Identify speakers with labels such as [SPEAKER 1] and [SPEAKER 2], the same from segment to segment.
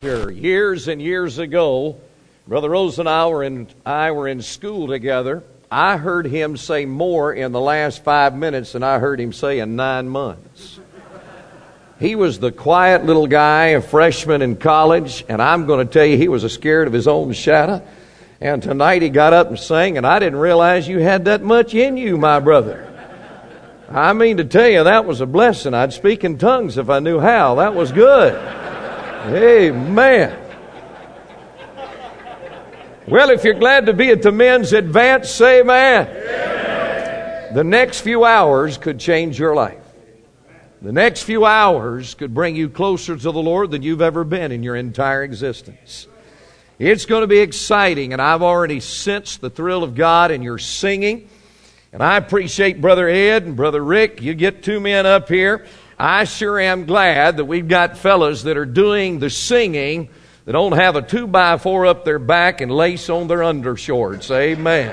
[SPEAKER 1] preacher years and years ago. Brother Rose and I were in school together. I heard him say more in the last 5 minutes than I heard him say in 9 months. He was the quiet little guy, a freshman in college, and I'm going to tell you, he was scared of his own shadow. And tonight he got up and sang, and I didn't realize you had that much in you, my brother. I mean to tell you, that was a blessing. I'd speak in tongues if I knew how. That was good. Amen. Well, if you're glad to be at the men's advance, say amen. Amen. The next few hours could change your life. The next few hours could bring you closer to the Lord than you've ever been in your entire existence. It's going to be exciting, and I've already sensed the thrill of God in your singing. And I appreciate Brother Ed and Brother Rick. You get two men up here. I sure am glad that we've got fellas that are doing the singing that don't have a 2x4 up their back and lace on their undershorts. Amen.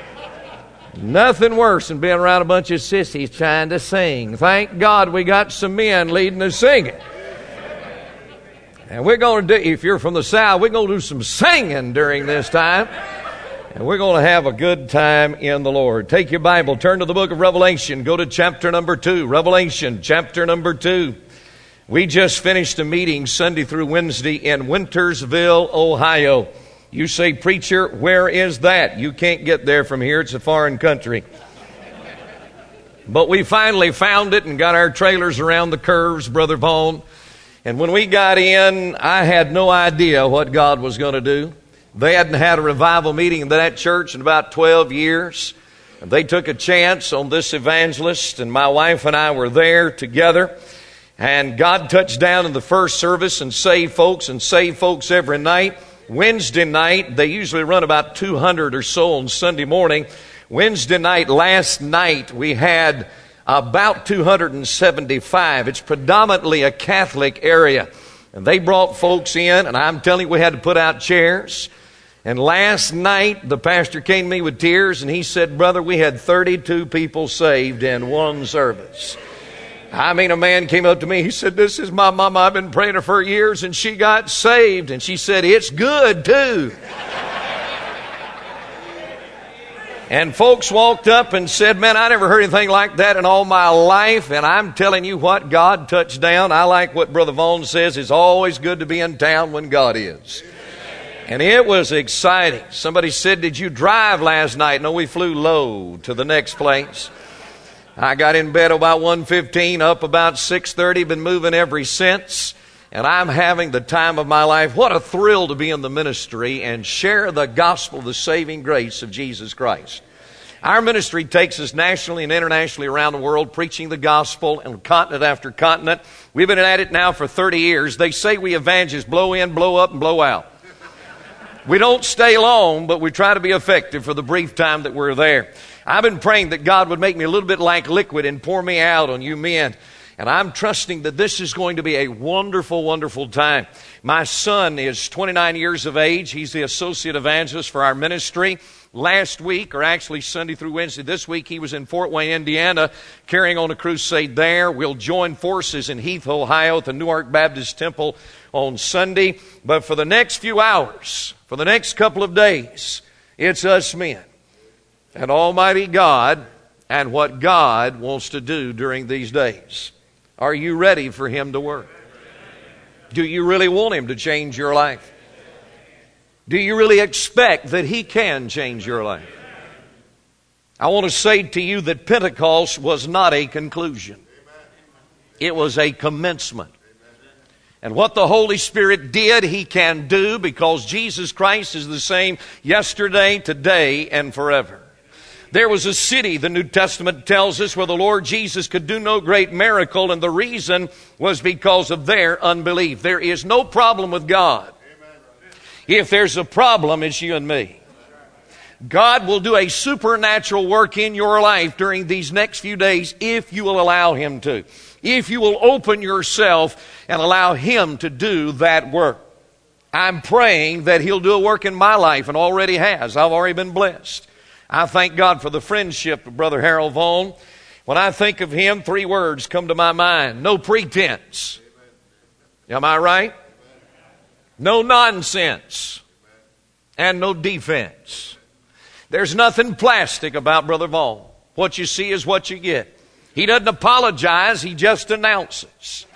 [SPEAKER 1] Nothing worse than being around a bunch of sissies trying to sing. Thank God we got some men leading the singing. And we're going to do, if you're from the South, we're going to do some singing during this time. And we're going to have a good time in the Lord. Take your Bible, turn to the book of Revelation, go to chapter number 2. Revelation, chapter number 2. We just finished a meeting Sunday through Wednesday in Wintersville, Ohio. You say, preacher, where is that? You can't get there from here. It's a foreign country. But we finally found it and got our trailers around the curves, Brother Vaughn. And when we got in, I had no idea what God was going to do. They hadn't had a revival meeting in that church in about 12 years. And they took a chance on this evangelist, and my wife and I were there together. And God touched down in the first service and saved folks every night. Wednesday night, they usually run about 200 or so on Sunday morning. Wednesday night, last night, we had about 275. It's predominantly a Catholic area. And they brought folks in, and I'm telling you, we had to put out chairs. And last night, the pastor came to me with tears, and he said, brother, we had 32 people saved in one service. I mean, a man came up to me. He said, this is my mama. I've been praying for years, and she got saved. And she said, it's good, too. And folks walked up and said, man, I never heard anything like that in all my life. And I'm telling you what, God touched down. I like what Brother Vaughn says. It's always good to be in town when God is. And it was exciting. Somebody said, did you drive last night? No, we flew low to the next place. I got in bed about 1:15, up about 6:30, been moving ever since. And I'm having the time of my life. What a thrill to be in the ministry and share the gospel, the saving grace of Jesus Christ. Our ministry takes us nationally and internationally around the world, preaching the gospel on continent after continent. We've been at it now for 30 years. They say we evangelists blow in, blow up, and blow out. We don't stay long, but we try to be effective for the brief time that we're there. I've been praying that God would make me a little bit like liquid and pour me out on you men. And I'm trusting that this is going to be a wonderful, wonderful time. My son is 29 years of age. He's the associate evangelist for our ministry. Last week, or actually Sunday through Wednesday, this week he was in Fort Wayne, Indiana, carrying on a crusade there. We'll join forces in Heath, Ohio at the Newark Baptist Temple on Sunday. But for the next few hours, for the next couple of days, it's us men and Almighty God and what God wants to do during these days. Are you ready for Him to work? Do you really want Him to change your life? Do you really expect that He can change your life? I want to say to you that Pentecost was not a conclusion. It was a commencement. And what the Holy Spirit did, He can do, because Jesus Christ is the same yesterday, today, and forever. There was a city, the New Testament tells us, where the Lord Jesus could do no great miracle, and the reason was because of their unbelief. There is no problem with God. If there's a problem, it's you and me. God will do a supernatural work in your life during these next few days if you will allow Him to. If you will open yourself and allow Him to do that work. I'm praying that He'll do a work in my life, and already has. I've already been blessed. I thank God for the friendship of Brother Harold Vaughn. When I think of him, 3 words come to my mind. No pretense. Am I right? No nonsense. And no defense. There's nothing plastic about Brother Vaughn. What you see is what you get. He doesn't apologize, he just announces.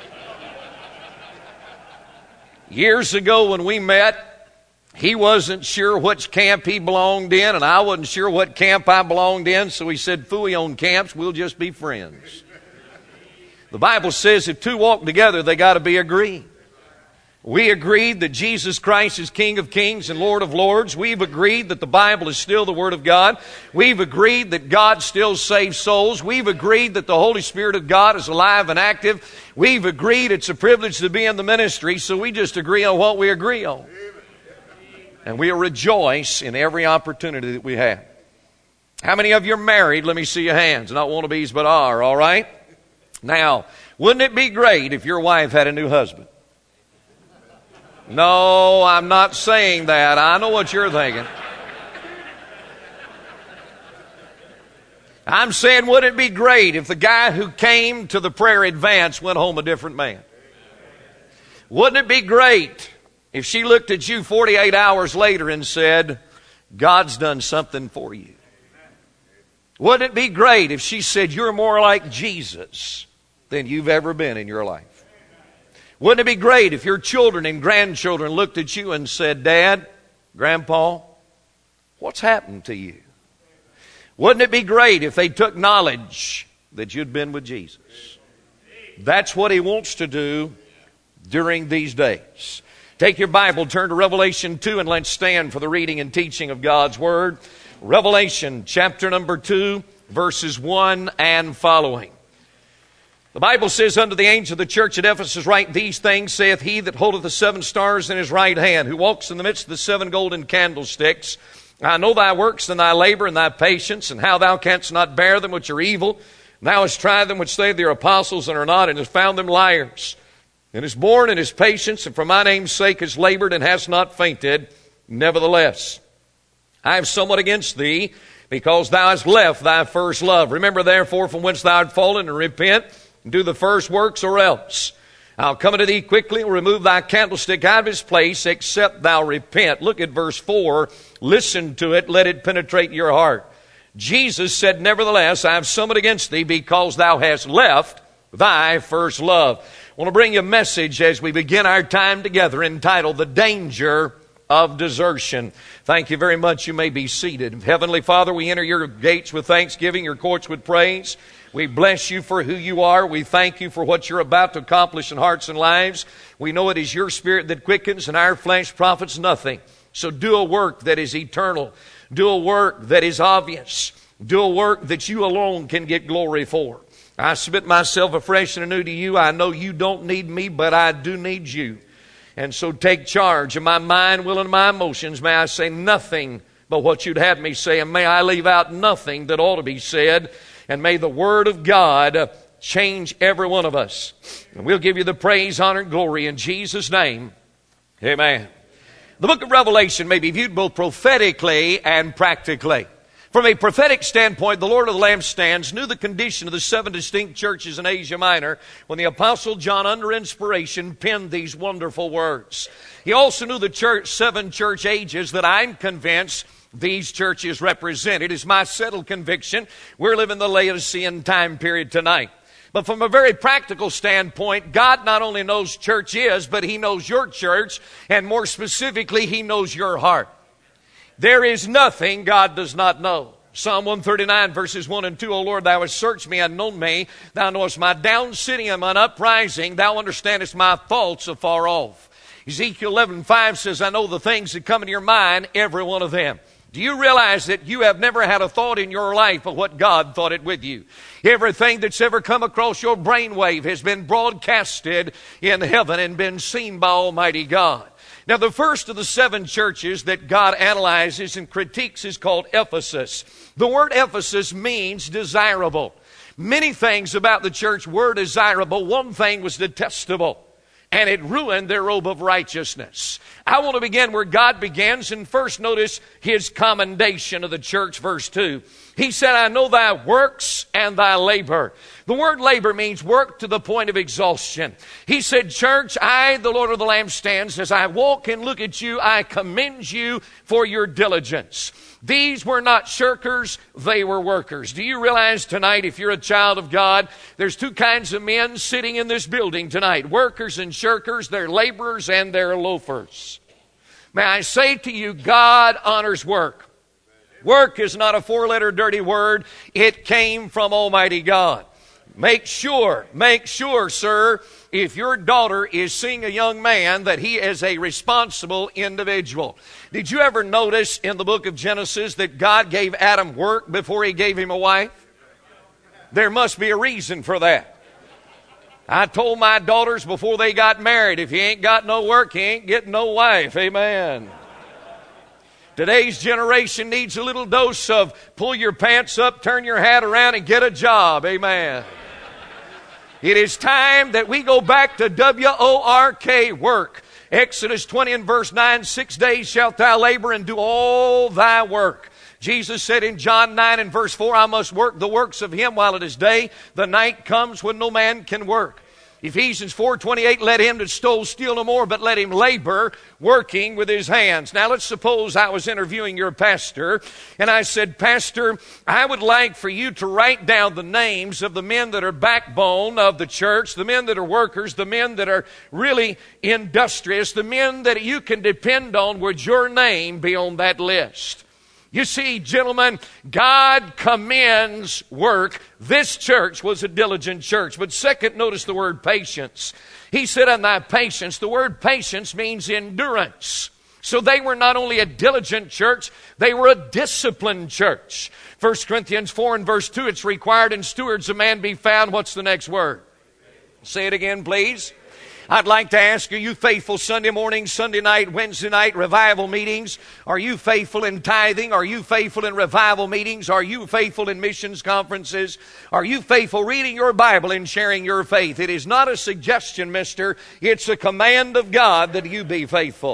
[SPEAKER 1] Years ago when we met, he wasn't sure which camp he belonged in, and I wasn't sure what camp I belonged in, so he said, "Phooey on camps, we'll just be friends." The Bible says if two walk together, they got to be agreed. We agreed that Jesus Christ is King of Kings and Lord of Lords. We've agreed that the Bible is still the Word of God. We've agreed that God still saves souls. We've agreed that the Holy Spirit of God is alive and active. We've agreed it's a privilege to be in the ministry, so we just agree on what we agree on. And we rejoice in every opportunity that we have. How many of you are married? Let me see your hands. Not wannabes, but are, all right? Now, wouldn't it be great if your wife had a new husband? No, I'm not saying that. I know what you're thinking. I'm saying, wouldn't it be great if the guy who came to the prayer advance went home a different man? Wouldn't it be great if she looked at you 48 hours later and said, "God's done something for you"? Wouldn't it be great if she said, "You're more like Jesus than you've ever been in your life"? Wouldn't it be great if your children and grandchildren looked at you and said, "Dad, Grandpa, what's happened to you?" Wouldn't it be great if they took knowledge that you'd been with Jesus? That's what He wants to do during these days. Take your Bible, turn to Revelation 2, and let's stand for the reading and teaching of God's Word. Revelation chapter number 2, verses 1 and following. The Bible says, "Unto the angel of the church at Ephesus write, These things saith he that holdeth the 7 stars in his right hand, who walks in the midst of the 7 golden candlesticks. I know thy works and thy labor and thy patience, and how thou canst not bear them which are evil. And thou hast tried them which say they are apostles and are not, and hast found them liars. And hast borne and hast patience, and for my name's sake hast labored and hast not fainted. Nevertheless, I have somewhat against thee, because thou hast left thy first love. Remember therefore from whence thou art fallen, and repent, and do the first works, or else I'll come unto thee quickly and remove thy candlestick out of his place, except thou repent." Look at verse 4. Listen to it. Let it penetrate your heart. Jesus said, "Nevertheless, I have somewhat against thee, because thou hast left thy first love." I want to bring you a message as we begin our time together entitled, "The Danger of Desertion." Thank you very much. You may be seated. Heavenly Father, we enter your gates with thanksgiving, your courts with praise. We bless you for who you are. We thank you for what you're about to accomplish in hearts and lives. We know it is your Spirit that quickens, and our flesh profits nothing. So do a work that is eternal. Do a work that is obvious. Do a work that you alone can get glory for. I submit myself afresh and anew to you. I know you don't need me, but I do need you. And so take charge of my mind, will, and my emotions. May I say nothing but what you'd have me say, and may I leave out nothing that ought to be said. And may the Word of God change every one of us. And we'll give you the praise, honor, and glory in Jesus' name. Amen. The book of Revelation may be viewed both prophetically and practically. From a prophetic standpoint, the Lord of the Lampstands knew the condition of the 7 distinct churches in Asia Minor when the Apostle John, under inspiration, penned these wonderful words. He also knew the 7 church ages that I'm convinced these churches represent. It is my settled conviction we're living the Laodicean time period tonight. But from a very practical standpoint, God not only knows church is, but He knows your church, and more specifically, He knows your heart. There is nothing God does not know. Psalm 139 verses 1 and 2, "O Lord, thou hast searched me and known me. Thou knowest my down sitting and mine uprising. Thou understandest my thoughts afar off." Ezekiel 11:5 says, "I know the things that come into your mind, every one of them." Do you realize that you have never had a thought in your life of what God thought it with you? Everything that's ever come across your brainwave has been broadcasted in heaven and been seen by Almighty God. Now, the first of the 7 churches that God analyzes and critiques is called Ephesus. The word Ephesus means desirable. Many things about the church were desirable. One thing was detestable. and it ruined their robe of righteousness. I want to begin where God begins, and first notice his commendation of the church, verse 2. He said, I know thy works and thy labor. The word labor means work to the point of exhaustion. He said, church, I, the Lord of the lampstands, as I walk and look at you, I commend you for your diligence. These were not shirkers, they were workers. Do you realize tonight, if you're a child of God, there's two kinds of men sitting in this building tonight. Workers and shirkers, they're laborers and they're loafers. May I say to you, God honors work. Work is not a four-letter dirty word. It came from Almighty God. Make sure, sir, if your daughter is seeing a young man, that he is a responsible individual. Did you ever notice in the book of Genesis that God gave Adam work before he gave him a wife? There must be a reason for that. I told my daughters before they got married, if he ain't got no work, he ain't getting no wife. Amen. Today's generation needs a little dose of pull your pants up, turn your hat around, and get a job. Amen. It is time that we go back to W-O-R-K, work. Exodus 20 and verse 9, 6 days shalt thou labor and do all thy work. Jesus said in John 9 and verse 4, I must work the works of him while it is day. The night comes when no man can work. Ephesians 4:28, let him that stole steal no more, but let him labor, working with his hands. Now let's suppose I was interviewing your pastor, and I said, Pastor, I would like for you to write down the names of the men that are backbone of the church, the men that are workers, the men that are really industrious, the men that you can depend on. Would your name be on that list? You see, gentlemen, God commends work. This church was a diligent church. But second, notice the word patience. He said, "On thy patience." The word patience means endurance. So they were not only a diligent church, they were a disciplined church. 1 Corinthians 4 and verse 2, it's required in stewards a man be found. What's the next word? Say it again, please. I'd like to ask, are you faithful Sunday morning, Sunday night, Wednesday night revival meetings? Are you faithful in tithing? Are you faithful in revival meetings? Are you faithful in missions conferences? Are you faithful reading your Bible and sharing your faith? It is not a suggestion, mister. It's a command of God that you be faithful.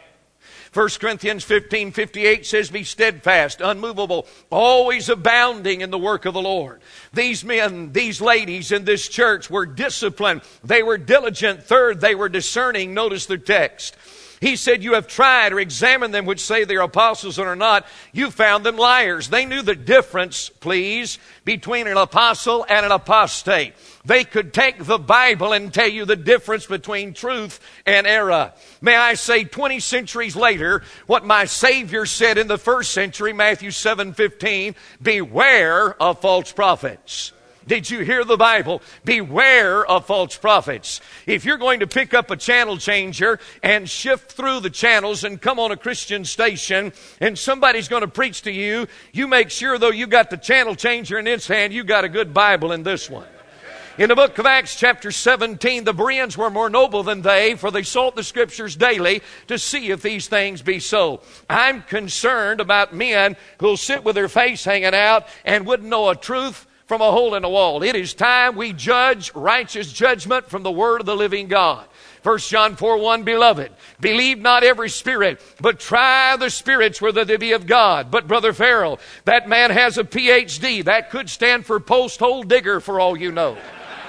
[SPEAKER 1] 1 Corinthians 15:58 says, be steadfast, unmovable, always abounding in the work of the Lord. These men, these ladies in this church were disciplined. They were diligent. Third, they were discerning. Notice the text. He said, you have tried or examined them which say they are apostles and are not. You found them liars. They knew the difference, please, between an apostle and an apostate. They could take the Bible and tell you the difference between truth and error. May I say, 20 centuries later, what my Savior said in the first century, Matthew 7:15, beware of false prophets. Did you hear the Bible? Beware of false prophets. If you're going to pick up a channel changer and shift through the channels and come on a Christian station and somebody's going to preach to you, you make sure, though you got the channel changer in its hand, you got a good Bible in this one. In the book of Acts chapter 17, the Bereans were more noble than they, for they sought the Scriptures daily to see if these things be so. I'm concerned about men who'll sit with their face hanging out and wouldn't know a truth from a hole in the wall. It is time we judge righteous judgment from the word of the living God. 1 John 4:1, beloved, believe not every spirit, but try the spirits whether they be of God. But Brother Farrell, that man has a PhD. That could stand for post-hole digger for all you know.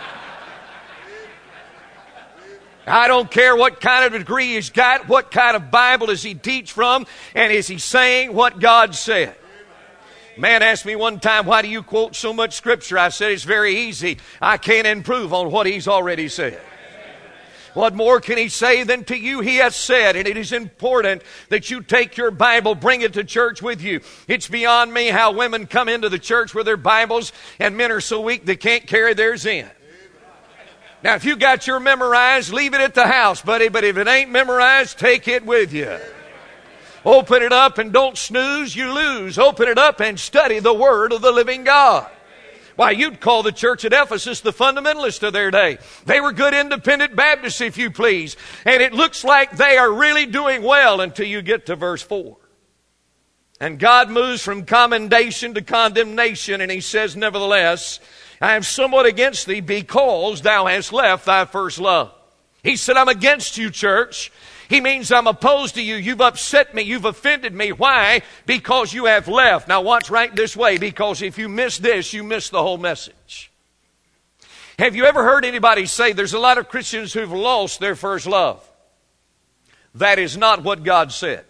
[SPEAKER 1] I don't care what kind of degree he's got, what kind of Bible does he teach from, and is he saying what God said? Man asked me one time, why do you quote so much Scripture? I said, it's very easy. I can't improve on what he's already said. What more can he say than to you he has said? And it is important that you take your Bible, bring it to church with you. It's beyond me how women come into the church with their Bibles and men are so weak they can't carry theirs in. Now, if you got your memorized, leave it at the house, buddy. But if it ain't memorized, take it with you. Open it up and don't snooze, you lose. Open it up and study the Word of the living God. Why, you'd call the church at Ephesus the fundamentalists of their day. They were good independent Baptists, if you please. And it looks like they are really doing well until you get to verse 4. And God moves from commendation to condemnation, and he says, nevertheless, I am somewhat against thee because thou hast left thy first love. He said, I'm against you, church. He means I'm opposed to you. You've upset me. You've offended me. Why? Because you have left. Now watch right this way, because if you miss this, you miss the whole message. Have you ever heard anybody say there's a lot of Christians who've lost their first love? That is not what God said.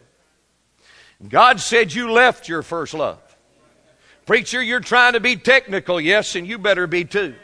[SPEAKER 1] God said you left your first love. Preacher, you're trying to be technical. Yes, and you better be too.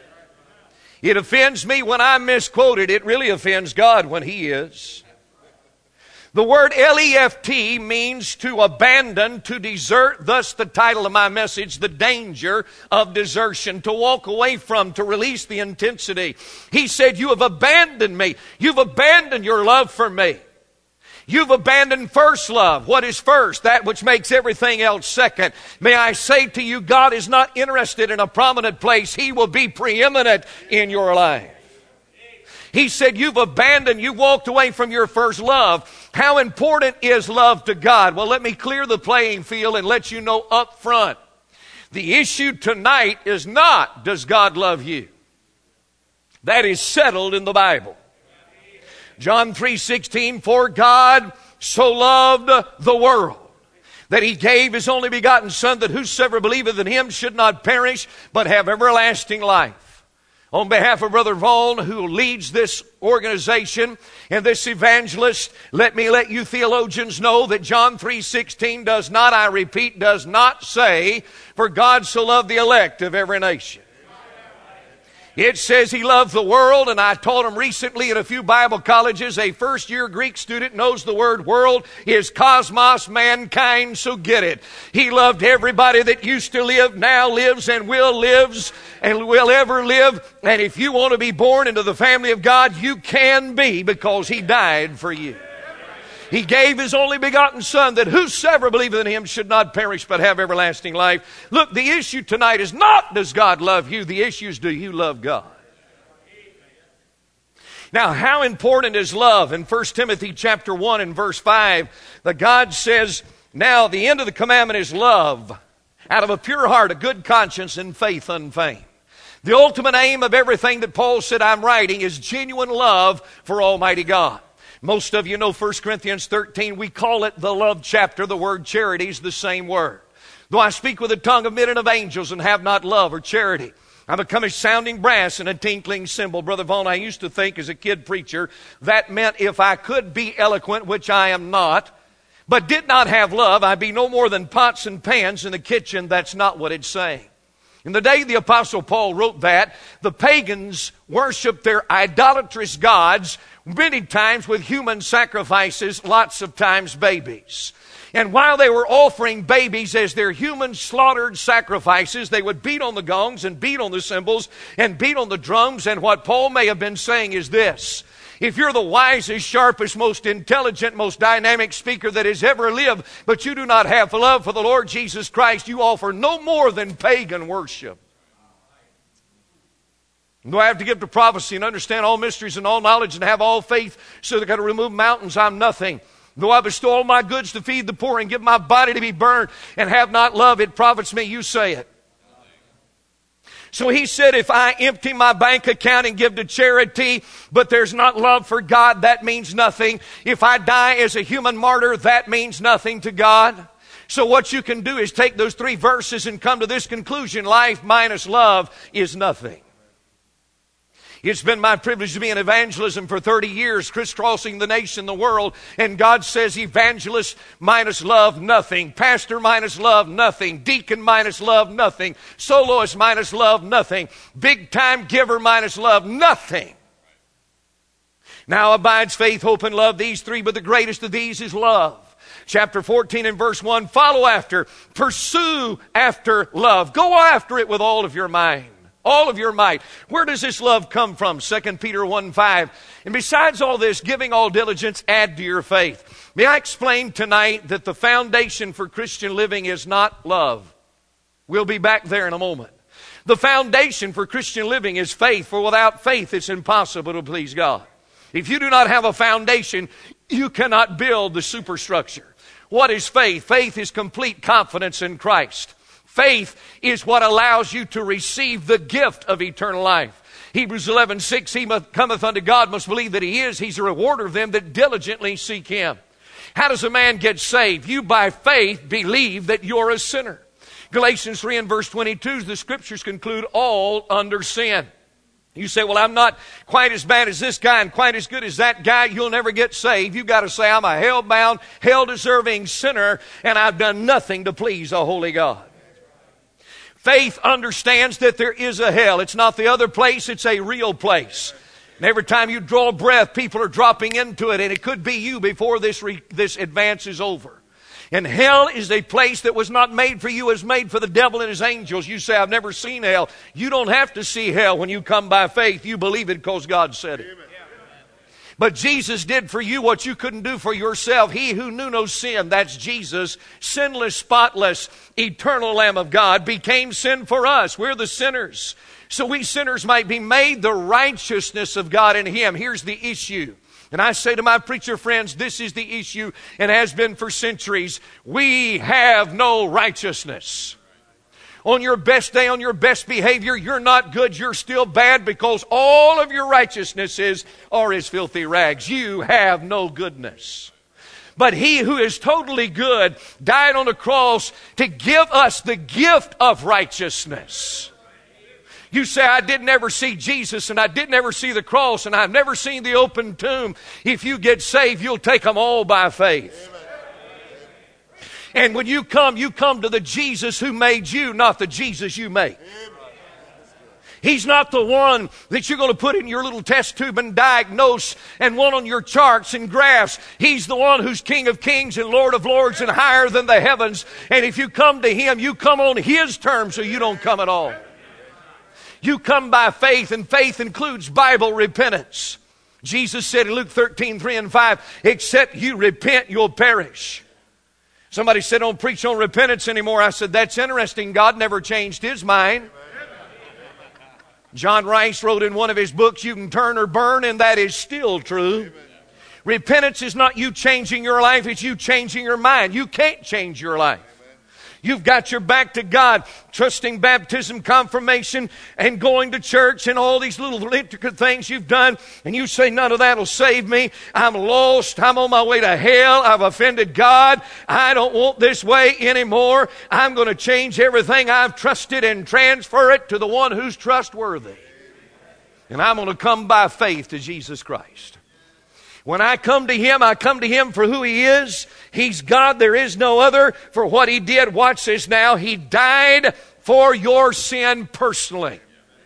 [SPEAKER 1] It offends me when I misquote it. It really offends God when He is. The word L-E-F-T means to abandon, to desert. Thus the title of my message, The Danger of Desertion. To walk away from, to release the intensity. He said, you have abandoned me. You've abandoned your love for me. You've abandoned first love. What is first? That which makes everything else second. May I say to you, God is not interested in a prominent place. He will be preeminent in your life. He said, you've abandoned, you walked away from your first love. How important is love to God? Well, let me clear the playing field and let you know up front. The issue tonight is not, does God love you? That is settled in the Bible. John 3:16, for God so loved the world that He gave His only begotten Son, that whosoever believeth in Him should not perish, but have everlasting life. On behalf of Brother Vaughn, who leads this organization and this evangelist, let me let you theologians know that John 3:16 does not, I repeat, does not say, for God so loved the elect of every nation. It says He loved the world, and I taught them recently at a few Bible colleges, a first-year Greek student knows the word world is cosmos, mankind, so get it. He loved everybody that used to live, now lives, and will lives, and will ever live. And if you want to be born into the family of God, you can be, because He died for you. He gave His only begotten Son, that whosoever believeth in Him should not perish but have everlasting life. Look, the issue tonight is not, does God love you? The issue is, do you love God? Now, how important is love? In 1 Timothy chapter 1 and verse 5, the God says, now the end of the commandment is love, out of a pure heart, a good conscience, and faith unfeigned. The ultimate aim of everything that Paul said I'm writing is genuine love for Almighty God. Most of you know 1 Corinthians 13. We call it the love chapter. The word charity is the same word. Though I speak with the tongue of men and of angels and have not love or charity, I become a sounding brass and a tinkling cymbal. Brother Vaughn, I used to think as a kid preacher, that meant if I could be eloquent, which I am not, but did not have love, I'd be no more than pots and pans in the kitchen. That's not what it's saying. In the day the Apostle Paul wrote that, the pagans worshiped their idolatrous gods, many times with human sacrifices, lots of times babies. And while they were offering babies as their human slaughtered sacrifices, they would beat on the gongs and beat on the cymbals and beat on the drums. And what Paul may have been saying is this: if you're the wisest, sharpest, most intelligent, most dynamic speaker that has ever lived, but you do not have love for the Lord Jesus Christ, you offer no more than pagan worship. Though I have to give to prophecy and understand all mysteries and all knowledge and have all faith so that I can remove mountains, I'm nothing. Though I bestow all my goods to feed the poor and give my body to be burned and have not love, it profits me. You say it. So he said, if I empty my bank account and give to charity, but there's not love for God, that means nothing. If I die as a human martyr, that means nothing to God. So what you can do is take those 3 verses and come to this conclusion: life minus love is nothing. It's been my privilege to be in evangelism for 30 years, crisscrossing the nation, the world, and God says evangelist minus love, nothing. Pastor minus love, nothing. Deacon minus love, nothing. Soloist minus love, nothing. Big time giver minus love, nothing. Now abides faith, hope, and love, these 3, but the greatest of these is love. Chapter 14 and verse 1, follow after, pursue after love. Go after it with all of your mind. All of your might. Where does this love come from? 2 Peter 1:5. And besides all this, giving all diligence, add to your faith. May I explain tonight that the foundation for Christian living is not love. We'll be back there in a moment. The foundation for Christian living is faith, for without faith it's impossible to please God. If you do not have a foundation, you cannot build the superstructure. What is faith? Faith is complete confidence in Christ. Faith is what allows you to receive the gift of eternal life. Hebrews 11:6, he that cometh unto God must believe that he is. He's a rewarder of them that diligently seek him. How does a man get saved? You by faith believe that you're a sinner. Galatians 3 and verse 22, the scriptures conclude all under sin. You say, well, I'm not quite as bad as this guy and quite as good as that guy. You'll never get saved. You've got to say, I'm a hell-bound, hell-deserving sinner, and I've done nothing to please a holy God. Faith understands that there is a hell. It's not the other place, it's a real place. And every time you draw a breath, people are dropping into it, and it could be you before this advance is over. And hell is a place that was not made for you, it was made for the devil and his angels. You say, I've never seen hell. You don't have to see hell when you come by faith. You believe it because God said it. Amen. But Jesus did for you what you couldn't do for yourself. He who knew no sin, that's Jesus, sinless, spotless, eternal Lamb of God, became sin for us. We're the sinners. So we sinners might be made the righteousness of God in Him. Here's the issue. And I say to my preacher friends, this is the issue and has been for centuries. We have no righteousness. On your best day, on your best behavior, you're not good, you're still bad because all of your righteousnesses are as filthy rags. You have no goodness. But He who is totally good died on the cross to give us the gift of righteousness. You say, I didn't ever see Jesus and I didn't ever see the cross and I've never seen the open tomb. If you get saved, you'll take them all by faith. And when you come to the Jesus who made you, not the Jesus you make. He's not the one that you're going to put in your little test tube and diagnose and one on your charts and graphs. He's the one who's King of kings and Lord of lords and higher than the heavens. And if you come to Him, you come on His terms, so you don't come at all. You come by faith, and faith includes Bible repentance. Jesus said in Luke 13:3 and 5, except you repent, you'll perish. Somebody said, don't preach on repentance anymore. I said, that's interesting. God never changed His mind. John Rice wrote in one of his books, you can turn or burn, and that is still true. Amen. Repentance is not you changing your life, it's you changing your mind. You can't change your life. You've got your back to God, trusting baptism, confirmation, and going to church and all these little intricate things you've done. And you say, none of that will save me. I'm lost. I'm on my way to hell. I've offended God. I don't want this way anymore. I'm going to change everything I've trusted and transfer it to the one who's trustworthy. And I'm going to come by faith to Jesus Christ. When I come to Him for who He is. He's God, there is no other. For what He did, watch this now, He died for your sin personally.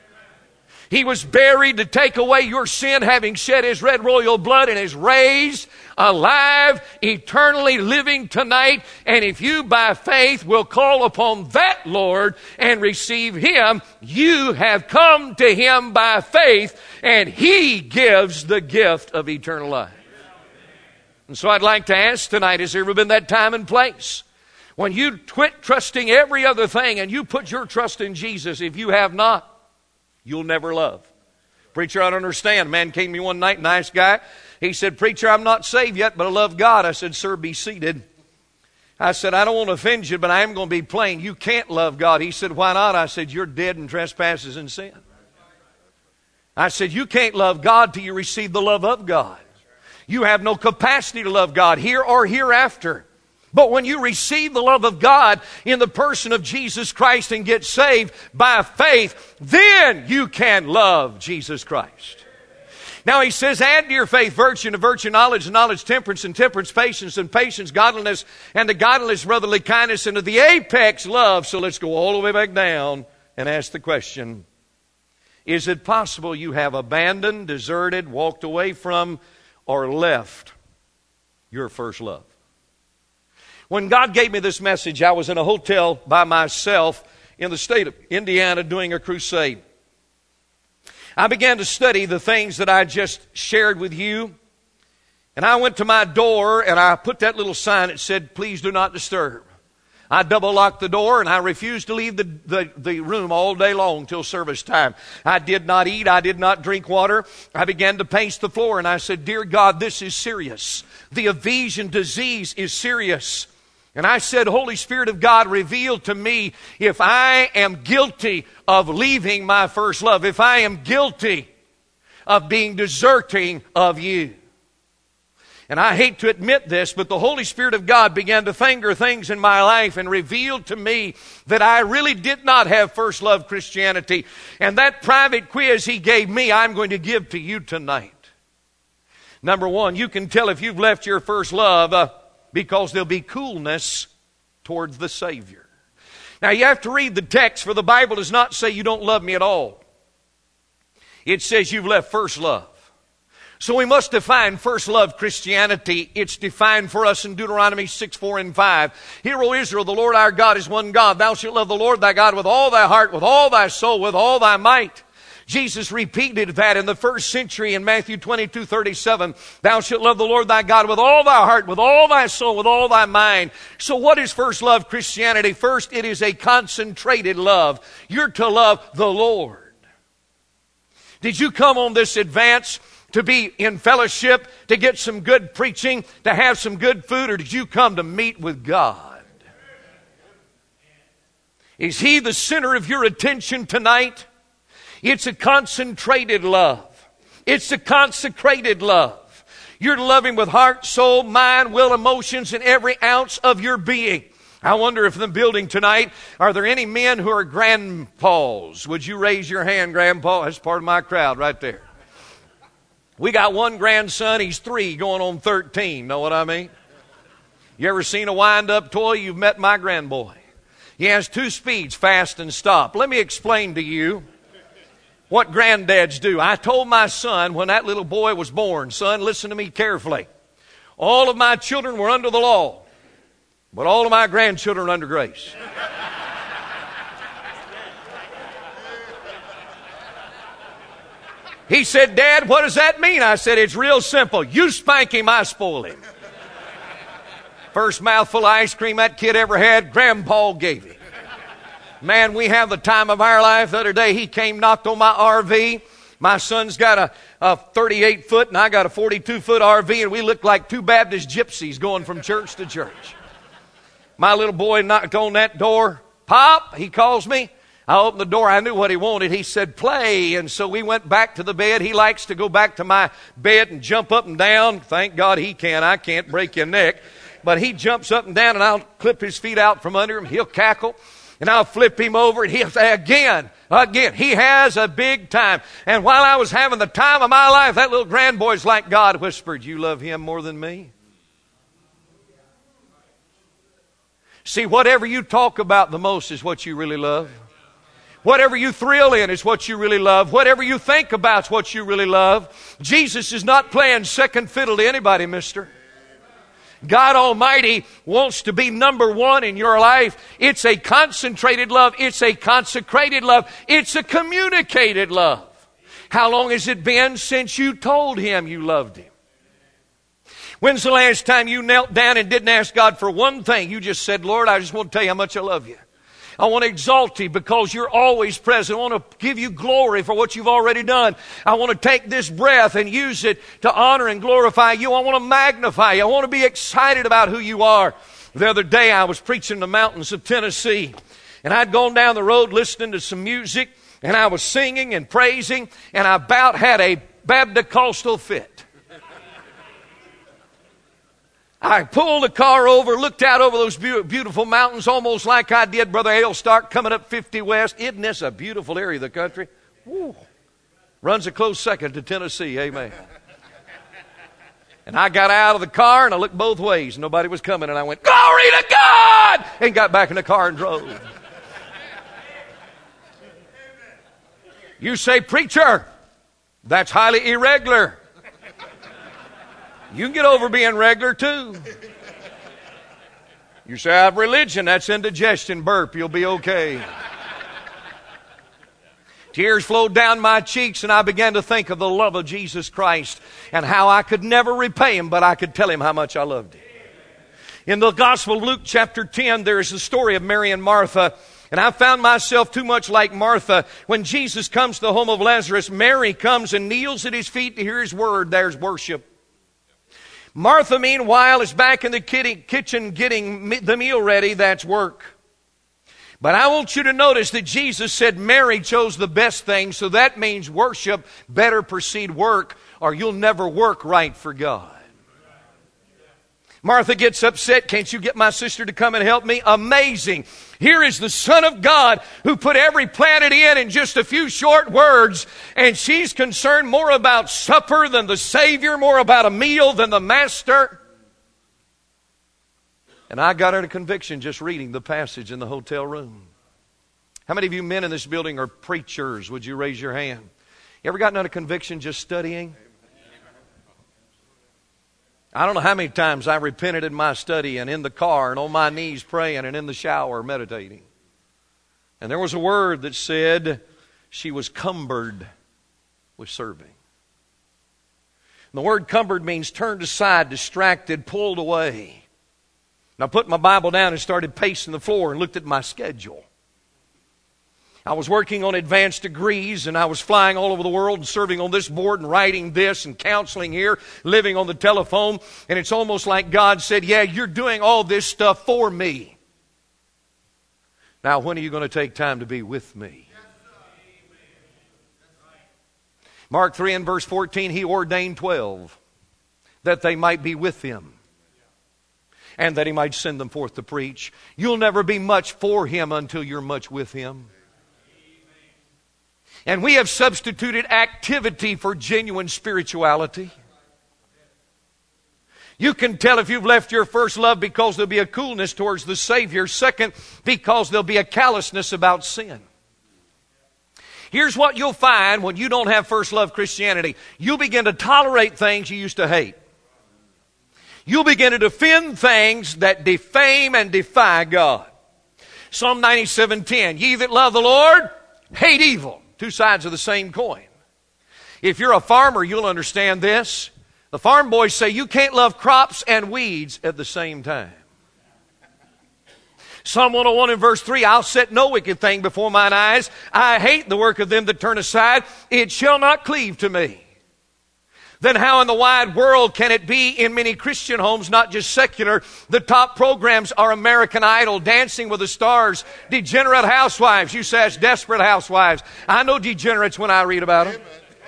[SPEAKER 1] He was buried to take away your sin, having shed His red royal blood, and is raised, alive, eternally living tonight. And if you by faith will call upon that Lord and receive Him, you have come to Him by faith, and He gives the gift of eternal life. And so I'd like to ask tonight, has there ever been that time and place when you quit trusting every other thing and you put your trust in Jesus? If you have not, you'll never love. Preacher, I don't understand. A man came to me one night, nice guy. He said, preacher, I'm not saved yet, but I love God. I said, sir, be seated. I said, I don't want to offend you, but I am going to be plain. You can't love God. He said, why not? I said, you're dead in trespasses and sin. I said, you can't love God till you receive the love of God. You have no capacity to love God here or hereafter. But when you receive the love of God in the person of Jesus Christ and get saved by faith, then you can love Jesus Christ. Now He says, add to your faith virtue, and to virtue knowledge, and knowledge temperance, and temperance patience, and patience godliness, and to godliness brotherly kindness, and to the apex love. So let's go all the way back down and ask the question, is it possible you have abandoned, deserted, walked away from, or left your first love? When God gave me this message, I was in a hotel by myself in the state of Indiana doing a crusade. I began to study the things that I just shared with you. And I went to my door and I put that little sign that said, please do not disturb. I double locked the door and I refused to leave the room all day long till service time. I did not eat. I did not drink water. I began to pace the floor and I said, dear God, this is serious. The Ephesian disease is serious. And I said, Holy Spirit of God, reveal to me if I am guilty of leaving my first love, if I am guilty of being deserting of you. And I hate to admit this, but the Holy Spirit of God began to finger things in my life and revealed to me that I really did not have first love Christianity. And that private quiz He gave me, I'm going to give to you tonight. Number one, you can tell if you've left your first love because there'll be coolness towards the Savior. Now you have to read the text, for the Bible does not say you don't love me at all. It says you've left first love. So we must define first love Christianity. It's defined for us in Deuteronomy 6, 4, and 5. Hear, O Israel, the Lord our God is one God. Thou shalt love the Lord thy God with all thy heart, with all thy soul, with all thy might. Jesus repeated that in the first century in Matthew 22:37. Thou shalt love the Lord thy God with all thy heart, with all thy soul, with all thy mind. So what is first love Christianity? First, it is a concentrated love. You're to love the Lord. Did you come on this advance to be in fellowship, to get some good preaching, to have some good food, or did you come to meet with God? Is He the center of your attention tonight? It's a concentrated love. It's a consecrated love. You're to love Him with heart, soul, mind, will, emotions, and every ounce of your being. I wonder if in the building tonight, are there any men who are grandpas? Would you raise your hand, grandpa? That's part of my crowd right there. We got one grandson. He's 3 going on 13. Know what I mean? You ever seen a wind-up toy? You've met my grandboy. He has 2 speeds, fast and stop. Let me explain to you what granddads do. I told my son when that little boy was born, son, listen to me carefully. All of my children were under the law, but all of my grandchildren are under grace. He said, Dad, what does that mean? I said, it's real simple. You spank him, I spoil him. First mouthful of ice cream that kid ever had, Grandpa gave him. Man, we have the time of our life. The other day, he came, knocked on my RV. My son's got a 38-foot, and I got a 42-foot RV, and we look like 2 Baptist gypsies going from church to church. My little boy knocked on that door. Pop, he calls me. I opened the door. I knew what he wanted. He said, play. And so we went back to the bed. He likes to go back to my bed and jump up and down. Thank God he can. I can't break your neck. But he jumps up and down, and I'll clip his feet out from under him. He'll cackle. And I'll flip him over, and he'll say, again. He has a big time. And while I was having the time of my life, that little grandboy's like God whispered, you love him more than me? See, whatever you talk about the most is what you really love. Whatever you thrill in is what you really love. Whatever you think about is what you really love. Jesus is not playing second fiddle to anybody, mister. God Almighty wants to be number one in your life. It's a concentrated love. It's a consecrated love. It's a communicated love. How long has it been since you told Him you loved Him? When's the last time you knelt down and didn't ask God for one thing? You just said, Lord, I just want to tell you how much I love you. I want to exalt you because you're always present. I want to give you glory for what you've already done. I want to take this breath and use it to honor and glorify you. I want to magnify you. I want to be excited about who you are. The other day I was preaching in the mountains of Tennessee, and I'd gone down the road listening to some music, and I was singing and praising, and I about had a Baptist fit. I pulled the car over, looked out over those beautiful mountains, almost like I did Brother Hale Stark coming up 50 West. Isn't this a beautiful area of the country? Woo. Runs a close second to Tennessee, amen. And I got out of the car, and I looked both ways. Nobody was coming, and I went, glory to God! And got back in the car and drove. You say, preacher, that's highly irregular. You can get over being regular too. You say, I have religion, that's indigestion, burp, you'll be okay. Tears flowed down my cheeks, and I began to think of the love of Jesus Christ and how I could never repay Him, but I could tell Him how much I loved Him. In the Gospel of Luke chapter 10, there is the story of Mary and Martha. And I found myself too much like Martha. When Jesus comes to the home of Lazarus, Mary comes and kneels at His feet to hear His word. There's worship. Martha, meanwhile, is back in the kitchen getting the meal ready. That's work. But I want you to notice that Jesus said Mary chose the best thing, so that means worship better precede work, or you'll never work right for God. Martha gets upset. Can't you get my sister to come and help me? Amazing. Here is the Son of God who put every planet in just a few short words, and she's concerned more about supper than the Savior, more about a meal than the Master. And I got a conviction just reading the passage in the hotel room. How many of you men in this building are preachers? Would you raise your hand? You ever gotten a conviction just studying? I don't know how many times I repented in my study and in the car and on my knees praying and in the shower meditating. And there was a word that said she was cumbered with serving. And the word cumbered means turned aside, distracted, pulled away. And I put my Bible down and started pacing the floor and looked at my schedule. I was working on advanced degrees, and I was flying all over the world and serving on this board and writing this and counseling here, living on the telephone. And it's almost like God said, yeah, you're doing all this stuff for me. Now, when are you going to take time to be with me? Mark 3 and verse 14, He ordained 12 that they might be with Him, and that He might send them forth to preach. You'll never be much for Him until you're much with Him. And we have substituted activity for genuine spirituality. You can tell if you've left your first love because there'll be a coolness towards the Savior. Second, because there'll be a callousness about sin. Here's what you'll find when you don't have first love Christianity. You'll begin to tolerate things you used to hate. You'll begin to defend things that defame and defy God. Psalm 97:10, ye that love the Lord, hate evil. Two sides of the same coin. If you're a farmer, you'll understand this. The farm boys say you can't love crops and weeds at the same time. Psalm 101 and verse 3, I'll set no wicked thing before mine eyes. I hate the work of them that turn aside. It shall not cleave to me. Then how in the wide world can it be in many Christian homes, not just secular? The top programs are American Idol, Dancing with the Stars, Degenerate Housewives. You say it's Desperate Housewives. I know degenerates when I read about them.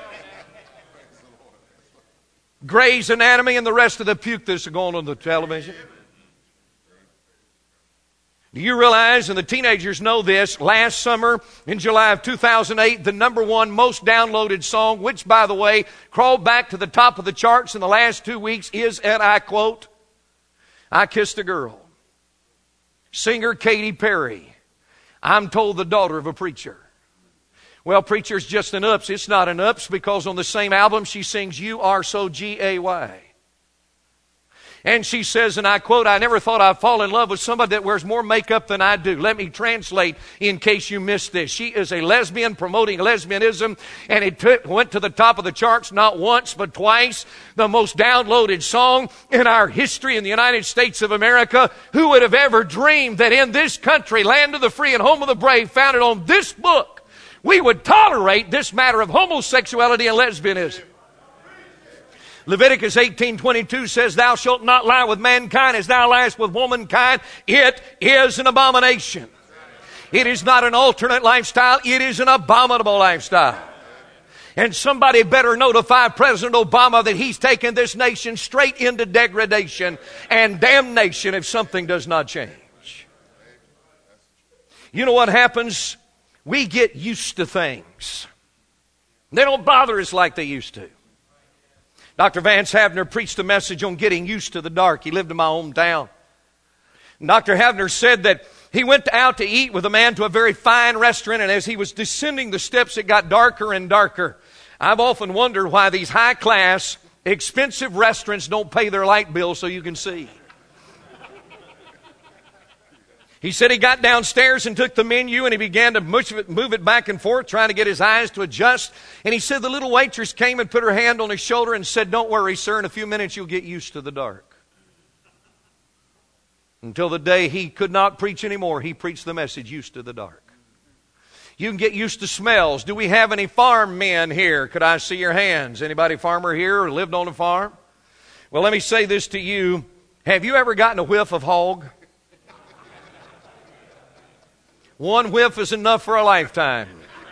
[SPEAKER 1] Grey's Anatomy and the rest of the puke that's going on the television. Do you realize, and the teenagers know this, last summer in July of 2008, the number one most downloaded song, which, by the way, crawled back to the top of the charts in the last 2 weeks, is, and I quote, I Kissed a Girl. Singer Katy Perry. I'm told the daughter of a preacher. Well, preacher's just an ups. It's not an ups because on the same album she sings You Are So Gay. And she says, and I quote, I never thought I'd fall in love with somebody that wears more makeup than I do. Let me translate in case you missed this. She is a lesbian promoting lesbianism, and it went to the top of the charts not once but twice. The most downloaded song in our history in the United States of America. Who would have ever dreamed that in this country, land of the free and home of the brave, founded on this book, we would tolerate this matter of homosexuality and lesbianism? Leviticus 18:22 says, thou shalt not lie with mankind as thou liest with womankind. It is an abomination. It is not an alternate lifestyle. It is an abominable lifestyle. And somebody better notify President Obama that he's taken this nation straight into degradation and damnation if something does not change. You know what happens? We get used to things. They don't bother us like they used to. Dr. Vance Havner preached a message on getting used to the dark. He lived in my hometown. And Dr. Havner said that he went out to eat with a man to a very fine restaurant, and as he was descending the steps, it got darker and darker. I've often wondered why these high-class, expensive restaurants don't pay their light bill so you can see. He said he got downstairs and took the menu and he began to move it back and forth, trying to get his eyes to adjust. And he said the little waitress came and put her hand on his shoulder and said, don't worry, sir, in a few minutes you'll get used to the dark. Until the day he could not preach anymore, he preached the message, used to the dark. You can get used to smells. Do we have any farm men here? Could I see your hands? Anybody farmer here or lived on a farm? Well, let me say this to you. Have you ever gotten a whiff of hog? One whiff is enough for a lifetime.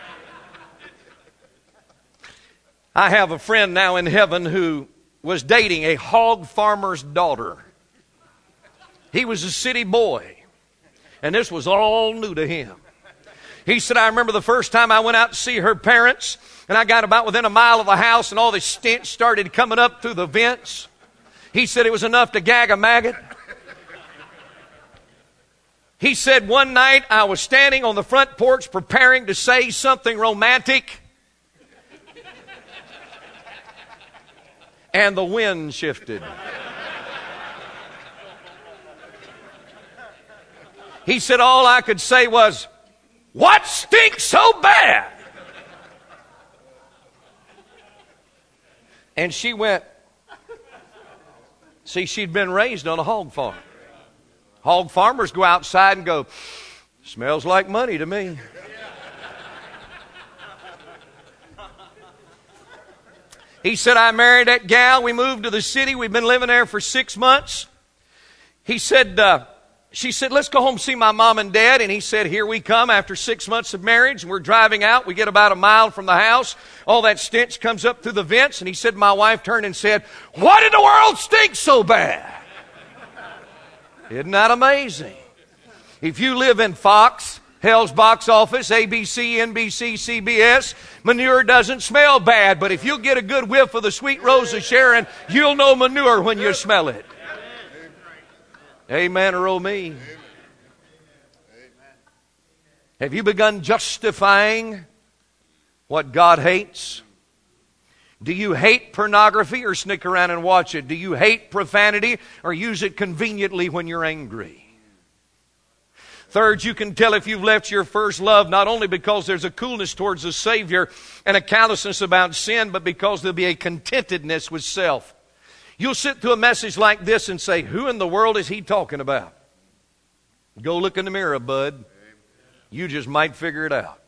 [SPEAKER 1] I have a friend now in heaven who was dating a hog farmer's daughter. He was a city boy, and this was all new to him. He said, I remember the first time I went out to see her parents, and I got about within a mile of the house, and all this stench started coming up through the vents. He said it was enough to gag a maggot. He said one night I was standing on the front porch preparing to say something romantic, and the wind shifted. He said all I could say was, "What stinks so bad?" And she went, see, she'd been raised on a hog farm. Hog farmers go outside and go, "Smells like money to me." He said, I married that gal. We moved to the city. We've been living there for 6 months. He said, she said, let's go home and see my mom and dad. And he said, here we come after 6 months of marriage. We're driving out. We get about a mile from the house. All that stench comes up through the vents. And he said, my wife turned and said, what in the world stinks so bad? Isn't that amazing? If you live in Fox, Hell's box office, ABC, NBC, CBS, manure doesn't smell bad. But if you get a good whiff of the sweet rose of Sharon, you'll know manure when you smell it. Amen or oh me. Have you begun justifying what God hates? Do you hate pornography or sneak around and watch it? Do you hate profanity or use it conveniently when you're angry? Third, you can tell if you've left your first love not only because there's a coolness towards the Savior and a callousness about sin, but because there'll be a contentedness with self. You'll sit through a message like this and say, who in the world is he talking about? Go look in the mirror, bud. You just might figure it out.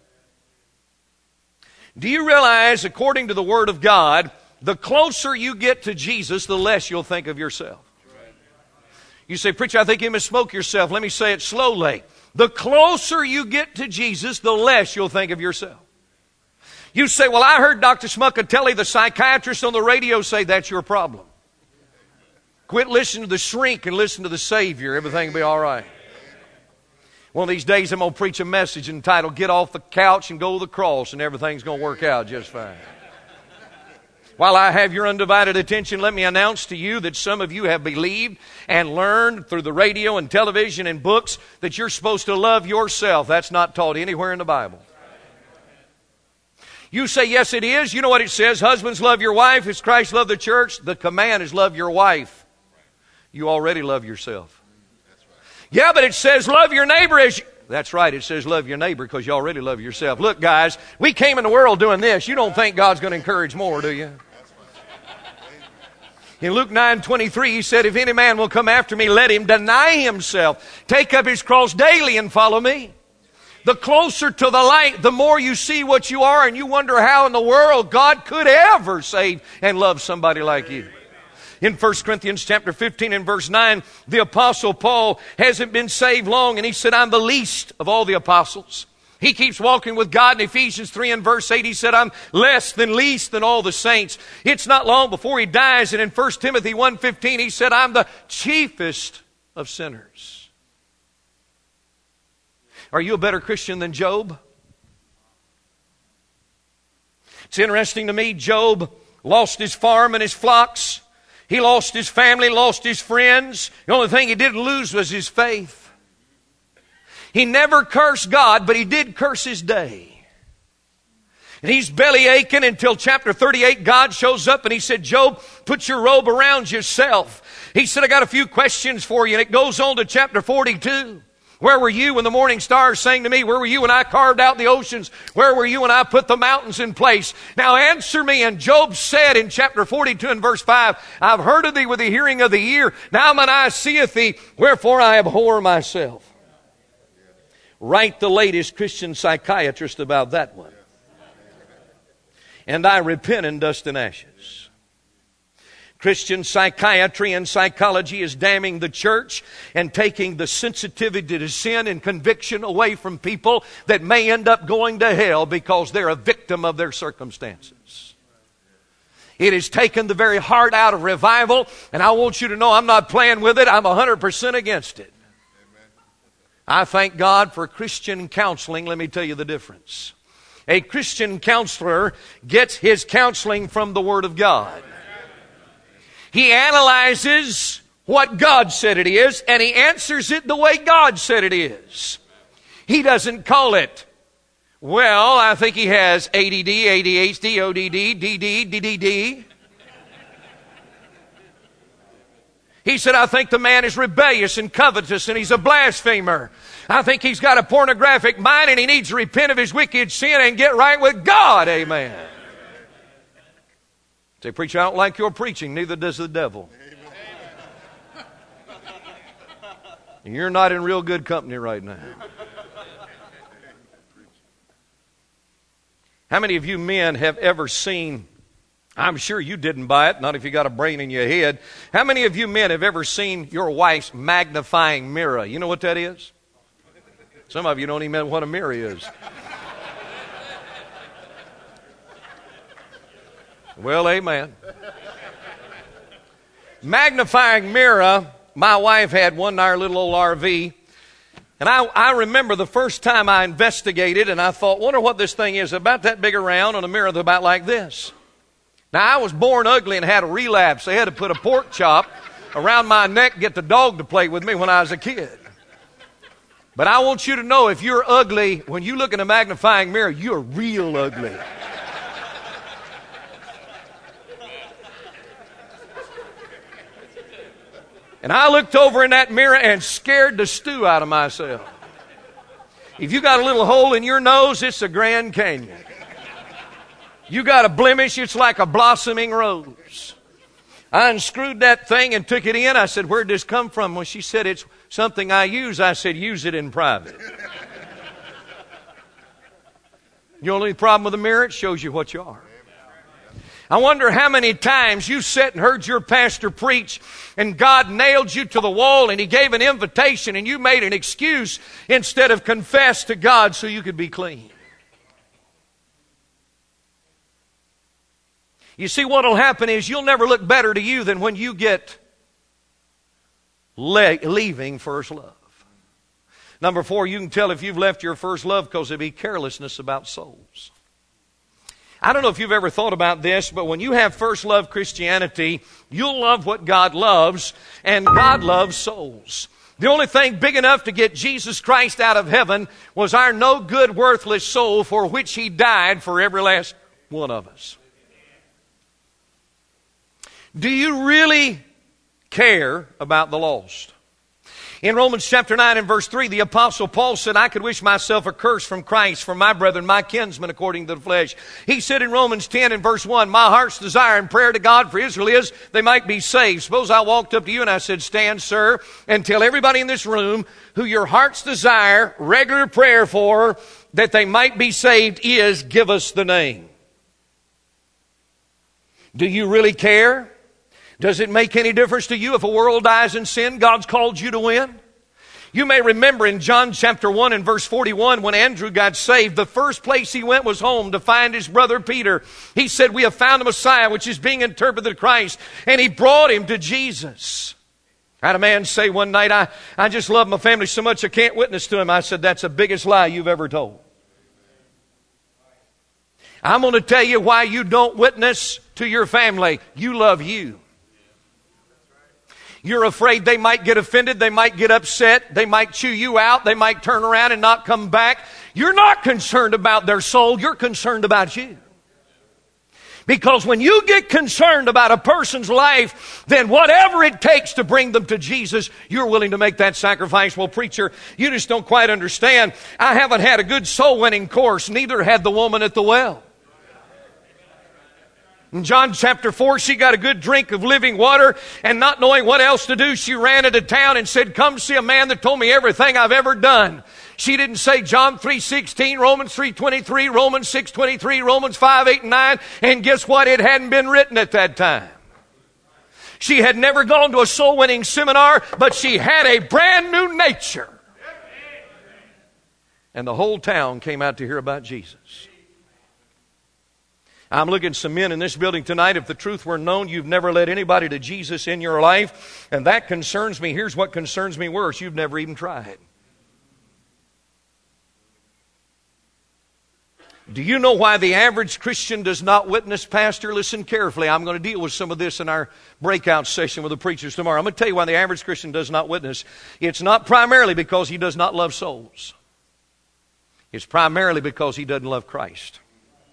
[SPEAKER 1] Do you realize, according to the Word of God, the closer you get to Jesus, the less you'll think of yourself? You say, preacher, I think you misspoke yourself. Let me say it slowly. The closer you get to Jesus, the less you'll think of yourself. You say, well, I heard Dr. Smuckatelli, the psychiatrist on the radio, say that's your problem. Quit listening to the shrink and listen to the Savior. Everything will be all right. One of these days I'm going to preach a message entitled, Get Off the Couch and Go to the Cross, and everything's going to work out just fine. While I have your undivided attention, let me announce to you that some of you have believed and learned through the radio and television and books that you're supposed to love yourself. That's not taught anywhere in the Bible. You say, yes, it is. You know what it says? Husbands, love your wife as Christ loved the church. The command is love your wife. You already love yourself. Yeah, but it says love your neighbor as you... That's right, it says love your neighbor because you already love yourself. Look, guys, we came in the world doing this. You don't think God's going to encourage more, do you? In Luke 9:23, he said, if any man will come after me, let him deny himself, take up his cross daily and follow me. The closer to the light, the more you see what you are, and you wonder how in the world God could ever save and love somebody like you. In 1 Corinthians chapter 15 and verse 9, the Apostle Paul hasn't been saved long, and he said, I'm the least of all the apostles. He keeps walking with God. In Ephesians 3 and verse 8, he said, I'm less than least than all the saints. It's not long before he dies, and in 1 Timothy 1:15, he said, I'm the chiefest of sinners. Are you a better Christian than Job? It's interesting to me, Job lost his farm and his flocks. He lost his family, lost his friends. The only thing he didn't lose was his faith. He never cursed God, but he did curse his day. And he's belly aching until chapter 38, God shows up and he said, Job, put your robe around yourself. He said, I got a few questions for you. And it goes on to chapter 42. Where were you when the morning stars sang to me? Where were you when I carved out the oceans? Where were you when I put the mountains in place? Now answer me. And Job said in chapter 42 and verse 5, I've heard of thee with the hearing of the ear. Now mine eye seeth thee. Wherefore I abhor myself. Write the latest Christian psychiatrist about that one. And I repent in dust and ashes. Christian psychiatry and psychology is damning the church and taking the sensitivity to sin and conviction away from people that may end up going to hell because they're a victim of their circumstances. It has taken the very heart out of revival, and I want you to know I'm not playing with it. I'm 100% against it. I thank God for Christian counseling. Let me tell you the difference. A Christian counselor gets his counseling from the Word of God. He analyzes what God said it is, and he answers it the way God said it is. He doesn't call it, well, I think he has ADD, ADHD, ODD, DD, DDD. He said, I think the man is rebellious and covetous and he's a blasphemer. I think he's got a pornographic mind and he needs to repent of his wicked sin and get right with God. Amen. Say, preacher, I don't like your preaching. Neither does the devil. You're not in real good company right now. How many of you men have ever seen, I'm sure you didn't buy it, not if you got a brain in your head. How many of you men have ever seen your wife's magnifying mirror? You know what that is? Some of you don't even know what a mirror is. Well, amen. Magnifying mirror, my wife had one in our little old RV. And I remember the first time I investigated and I thought, wonder what this thing is. About that big around on a mirror that's about like this. Now, I was born ugly and had a relapse. They had to put a pork chop around my neck and get the dog to play with me when I was a kid. But I want you to know, if you're ugly, when you look in a magnifying mirror, you're real ugly. And I looked over in that mirror and scared the stew out of myself. If you got a little hole in your nose, it's a Grand Canyon. You got a blemish, it's like a blossoming rose. I unscrewed that thing and took it in. I said, where'd this come from? Well, she said, it's something I use. I said, use it in private. The only problem with the mirror, it shows you what you are. I wonder how many times you sat and heard your pastor preach and God nailed you to the wall and He gave an invitation and you made an excuse instead of confess to God so you could be clean. You see, what will happen is you'll never look better to you than when you get leaving first love. Number 4, you can tell if you've left your first love because there'll be carelessness about souls. I don't know if you've ever thought about this, but when you have first love Christianity, you'll love what God loves, and God loves souls. The only thing big enough to get Jesus Christ out of heaven was our no good, worthless soul for which He died for every last one of us. Do you really care about the lost? In Romans chapter 9 and verse 3, the Apostle Paul said, I could wish myself a curse from Christ for my brethren, my kinsmen, according to the flesh. He said in Romans 10 and verse 1, my heart's desire and prayer to God for Israel is they might be saved. Suppose I walked up to you and I said, stand, sir, and tell everybody in this room who your heart's desire, regular prayer for, that they might be saved is, give us the name. Do you really care? Does it make any difference to you if a world dies in sin? God's called you to win. You may remember in John chapter 1 and verse 41 when Andrew got saved, the first place he went was home to find his brother Peter. He said, we have found a Messiah, which is being interpreted Christ. And he brought him to Jesus. I had a man say one night, I just love my family so much I can't witness to him. I said, that's the biggest lie you've ever told. I'm going to tell you why you don't witness to your family. You love you. You're afraid they might get offended, they might get upset, they might chew you out, they might turn around and not come back. You're not concerned about their soul, you're concerned about you. Because when you get concerned about a person's life, then whatever it takes to bring them to Jesus, you're willing to make that sacrifice. Well, preacher, you just don't quite understand. I haven't had a good soul-winning course, neither had the woman at the well. In John chapter 4, she got a good drink of living water, and not knowing what else to do, she ran into town and said, come see a man that told me everything I've ever done. She didn't say John 3:16, Romans 3:23, Romans 6:23, Romans 5:8 and 9, and guess what? It hadn't been written at that time. She had never gone to a soul-winning seminar, but she had a brand new nature. And the whole town came out to hear about Jesus. I'm looking at some men in this building tonight. If the truth were known, you've never led anybody to Jesus in your life. And that concerns me. Here's what concerns me worse. You've never even tried. Do you know why the average Christian does not witness, Pastor? Listen carefully. I'm going to deal with some of this in our breakout session with the preachers tomorrow. I'm going to tell you why the average Christian does not witness. It's not primarily because he does not love souls. It's primarily because he doesn't love Christ.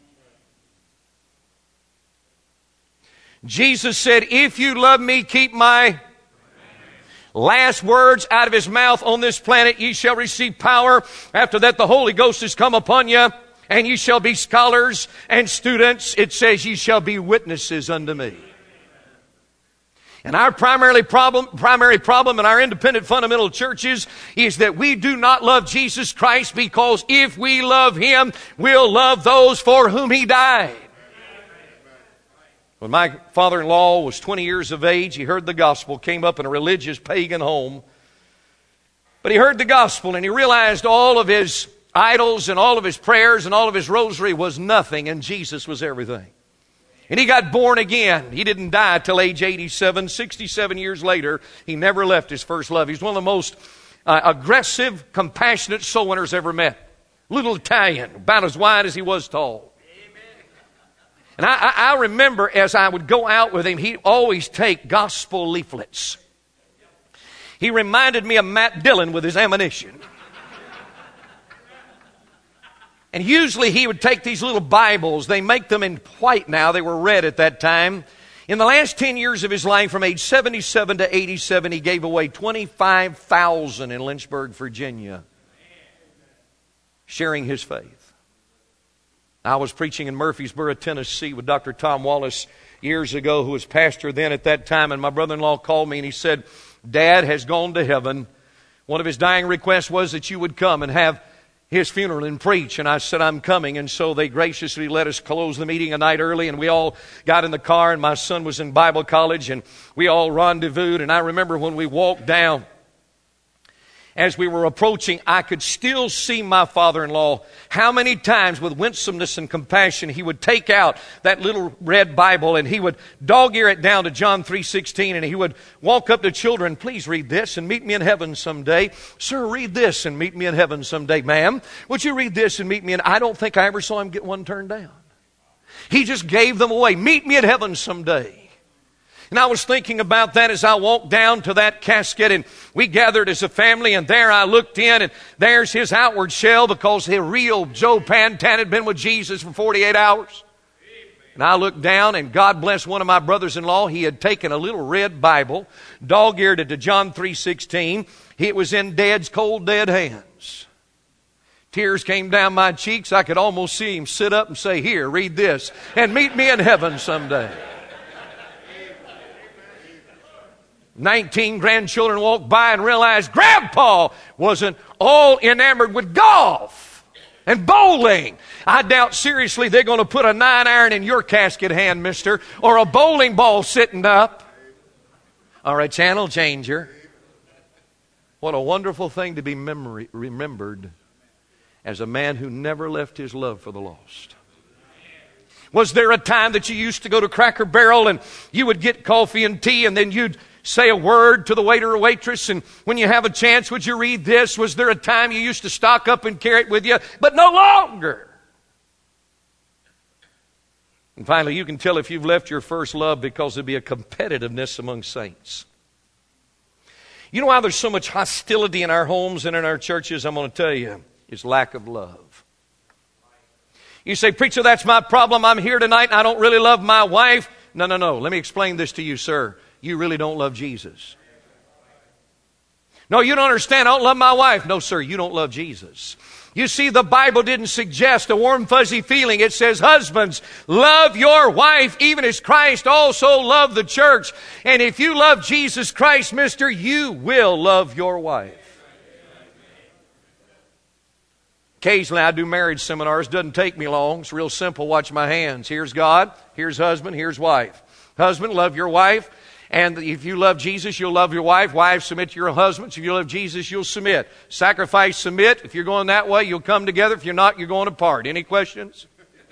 [SPEAKER 1] Jesus said, if you love me, keep my last words out of his mouth on this planet. Ye shall receive power. After that, the Holy Ghost has come upon you, and ye shall be scholars and students. It says, ye shall be witnesses unto me. And our primary problem in our independent fundamental churches is that we do not love Jesus Christ, because if we love him, we'll love those for whom he died. When my father-in-law was 20 years of age, he heard the gospel, came up in a religious pagan home. But he heard the gospel and he realized all of his idols and all of his prayers and all of his rosary was nothing, and Jesus was everything. And he got born again. He didn't die till age 87. 67 years later, he never left his first love. He's one of the most aggressive, compassionate soul winners ever met. Little Italian, about as wide as he was tall. And I remember as I would go out with him, he'd always take gospel leaflets. He reminded me of Matt Dillon with his ammunition. And usually he would take these little Bibles. They make them in white now. They were red at that time. In the last 10 years of his life, from age 77 to 87, he gave away 25,000 in Lynchburg, Virginia, sharing his faith. I was preaching in Murfreesboro, Tennessee with Dr. Tom Wallace years ago, who was pastor then at that time, and my brother-in-law called me and he said, Dad has gone to heaven. One of his dying requests was that you would come and have his funeral and preach. And I said, I'm coming. And so they graciously let us close the meeting a night early, and we all got in the car, and my son was in Bible college, and we all rendezvoused. And I remember when we walked down, as we were approaching, I could still see my father-in-law, how many times with winsomeness and compassion he would take out that little red Bible and he would dog-ear it down to John 3:16, and he would walk up to children, please read this and meet me in heaven someday. Sir, read this and meet me in heaven someday. Ma'am, would you read this and meet me in... I don't think I ever saw him get one turned down. He just gave them away. Meet me in heaven someday. And I was thinking about that as I walked down to that casket, and we gathered as a family, and there I looked in, and there's his outward shell, because the real Joe Pantan had been with Jesus for 48 hours. And I looked down, and God bless one of my brothers-in-law, he had taken a little red Bible, dog-eared it to John 3:16. It was in Dad's cold, dead hands. Tears came down my cheeks. I could almost see him sit up and say, here, read this, and meet me in heaven someday. 19 grandchildren walked by and realized Grandpa wasn't all enamored with golf and bowling. I doubt seriously they're going to put a 9-iron in your casket hand, mister, or a bowling ball sitting up, or a channel changer. What a wonderful thing to be remembered as a man who never left his love for the lost. Was there a time that you used to go to Cracker Barrel and you would get coffee and tea, and then you'd say a word to the waiter or waitress, and when you have a chance, would you read this? Was there a time you used to stock up and carry it with you, but no longer? And finally, you can tell if you've left your first love because there'd be a competitiveness among saints. You know why there's so much hostility in our homes and in our churches? I'm going to tell you, it's lack of love. You say, preacher, that's my problem. I'm here tonight and I don't really love my wife. No. Let me explain this to you, sir. You really don't love Jesus. No, you don't understand. I don't love my wife. No, sir, you don't love Jesus. You see, the Bible didn't suggest a warm, fuzzy feeling. It says, husbands, love your wife even as Christ also loved the church. And if you love Jesus Christ, mister, you will love your wife. Occasionally I do marriage seminars. Doesn't take me long. It's real simple. Watch my hands. Here's God. Here's husband. Here's wife. Husband, love your wife And if you love Jesus, you'll love your wife. Wives, submit to your husbands. If you love Jesus, you'll submit. Sacrifice, submit. If you're going that way, you'll come together. If you're not, you're going apart. Any questions?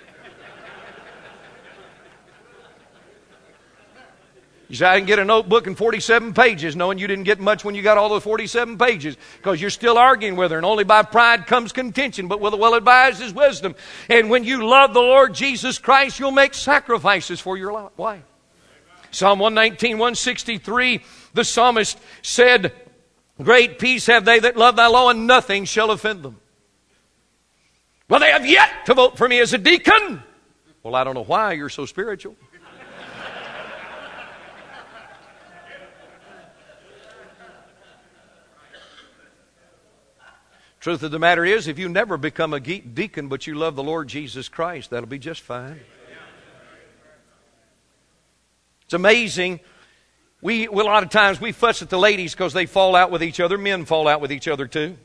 [SPEAKER 1] You say, I can get a notebook and 47 pages, knowing you didn't get much when you got all the 47 pages, because you're still arguing with her, and only by pride comes contention, but with a well-advised is wisdom. And when you love the Lord Jesus Christ, you'll make sacrifices for your wife. Psalm 119, 163, the psalmist said, great peace have they that love thy law, and nothing shall offend them. Well, they have yet to vote for me as a deacon. Well, I don't know why you're so spiritual. Truth of the matter is, if you never become a deacon, but you love the Lord Jesus Christ, that'll be just fine. It's amazing. A lot of times we fuss at the ladies because they fall out with each other. Men fall out with each other too.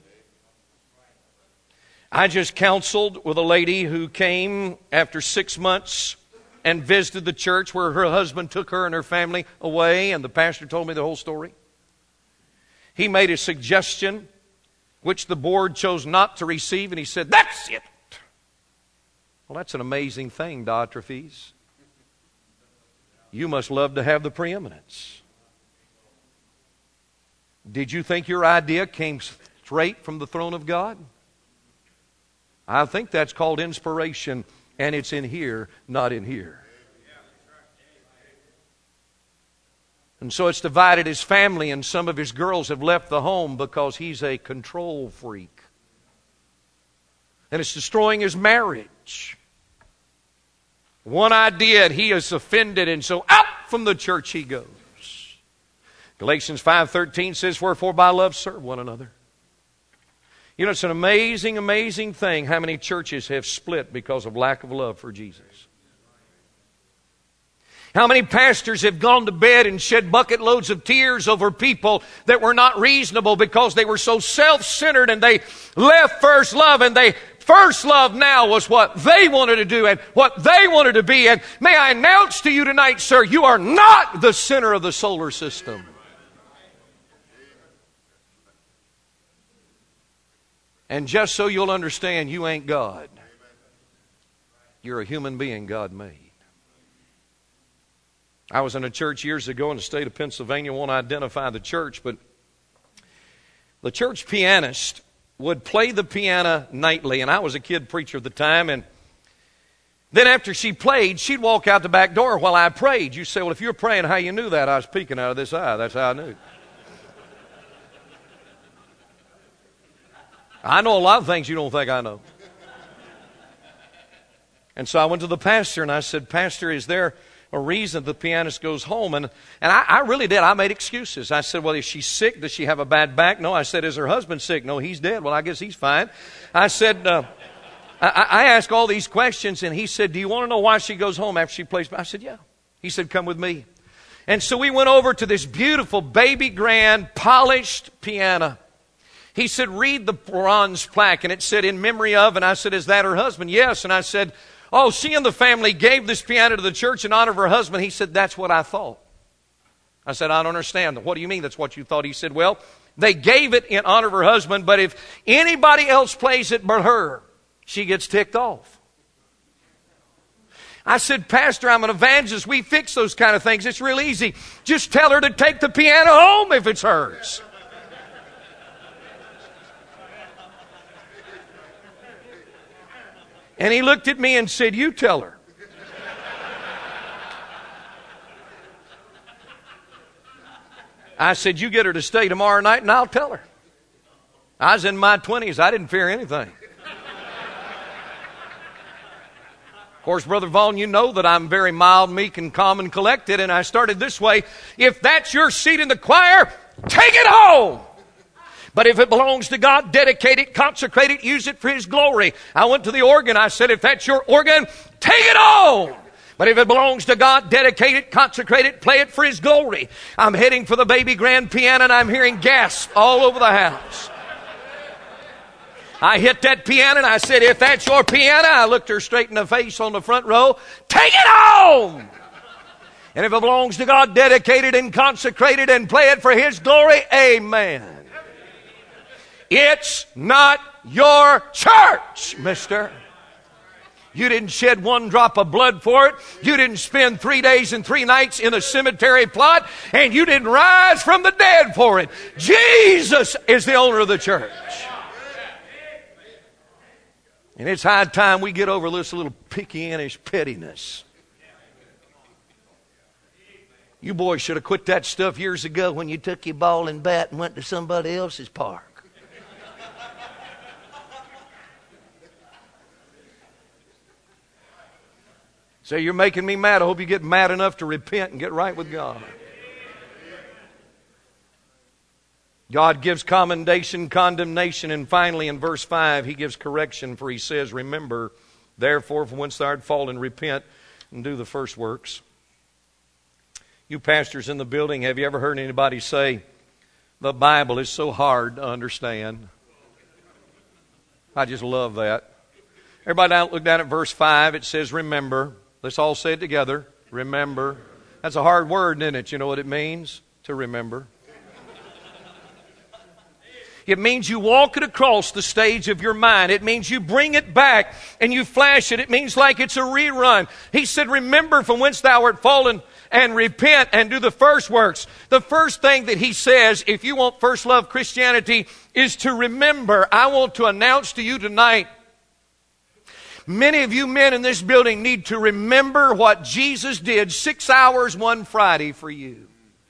[SPEAKER 1] I just counseled with a lady who came after 6 months and visited the church where her husband took her and her family away, and the pastor told me the whole story. He made a suggestion which the board chose not to receive, and he said, that's it. Well, that's an amazing thing, Diotrephes. You must love to have the preeminence. Did you think your idea came straight from the throne of God? I think that's called inspiration, and it's in here, not in here. And so it's divided his family, and some of his girls have left the home because he's a control freak. And it's destroying his marriage. One idea, and he is offended, and so out from the church he goes. Galatians 5:13 says, wherefore by love serve one another. You know, it's an amazing, amazing thing how many churches have split because of lack of love for Jesus. How many pastors have gone to bed and shed bucket loads of tears over people that were not reasonable because they were so self-centered and they left first love, and they first love now was what they wanted to do and what they wanted to be. And may I announce to you tonight, sir, you are not the center of the solar system. And just so you'll understand, you ain't God. You're a human being God made. I was in a church years ago in the state of Pennsylvania. I won't identify the church, but the church pianist would play the piano nightly, and I was a kid preacher at the time, and then after she played, she'd walk out the back door while I prayed. You say, well, if you're praying, how you knew that? I was peeking out of this eye. That's how I knew. I know a lot of things you don't think I know. And so I went to the pastor and I said, Pastor, is there a reason the pianist goes home? And I really did. I made excuses. I said, well, is she sick? Does she have a bad back? No. I said, is her husband sick? No, he's dead. Well, I guess he's fine. I said, I asked all these questions, and he said, do you want to know why she goes home after she plays? I said, yeah. He said, come with me. And so we went over to this beautiful baby grand polished piano. He said, read the bronze plaque. And it said, in memory of. And I said, is that her husband? Yes. And I said, oh, she and the family gave this piano to the church in honor of her husband. He said, that's what I thought. I said, I don't understand. What do you mean that's what you thought? He said, well, they gave it in honor of her husband, but if anybody else plays it but her, she gets ticked off. I said, Pastor, I'm an evangelist. We fix those kind of things. It's real easy. Just tell her to take the piano home if it's hers. And he looked at me and said, you tell her. I said, you get her to stay tomorrow night and I'll tell her. I was in my 20s. I didn't fear anything. Of course, Brother Vaughn, you know that I'm very mild, meek, and calm and collected. And I started this way. If that's your seat in the choir, take it home. But if it belongs to God, dedicate it, consecrate it, use it for His glory. I went to the organ. I said, if that's your organ, take it home. But if it belongs to God, dedicate it, consecrate it, play it for His glory. I'm heading for the baby grand piano, and I'm hearing gasps all over the house. I hit that piano, and I said, if that's your piano, I looked her straight in the face on the front row, take it home. And if it belongs to God, dedicated and consecrated and play it for His glory, amen. It's not your church, mister. You didn't shed one drop of blood for it. You didn't spend 3 days and 3 nights in a cemetery plot. And you didn't rise from the dead for it. Jesus is the owner of the church. And it's high time we get over this little picky-inish pettiness. You boys should have quit that stuff years ago when you took your ball and bat and went to somebody else's park. So you're making me mad. I hope you get mad enough to repent and get right with God. God gives commendation, condemnation, and finally in verse 5, He gives correction, for He says, remember, therefore, from whence thou art fallen, repent and do the first works. You pastors in the building, have you ever heard anybody say, the Bible is so hard to understand? I just love that. Everybody look down at verse 5. It says, remember. Let's all say it together. Remember. That's a hard word, isn't it? You know what it means? To remember. It means you walk it across the stage of your mind. It means you bring it back and you flash it. It means like it's a rerun. He said, remember from whence thou art fallen and repent and do the first works. The first thing that he says, if you want first love Christianity, is to remember. I want to announce to you tonight, many of you men in this building need to remember what Jesus did 6 hours one Friday for you.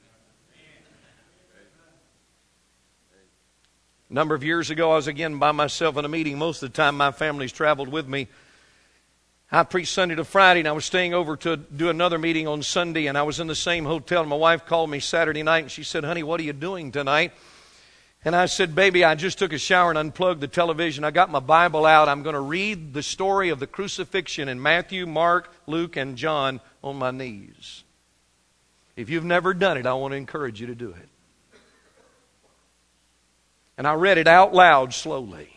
[SPEAKER 1] A number of years ago, I was again by myself in a meeting. Most of the time, my family's traveled with me. I preached Sunday to Friday, and I was staying over to do another meeting on Sunday, and I was in the same hotel. And my wife called me Saturday night, and she said, honey, what are you doing tonight? And I said, baby, I just took a shower and unplugged the television. I got my Bible out. I'm going to read the story of the crucifixion in Matthew, Mark, Luke, and John on my knees. If you've never done it, I want to encourage you to do it. And I read it out loud slowly.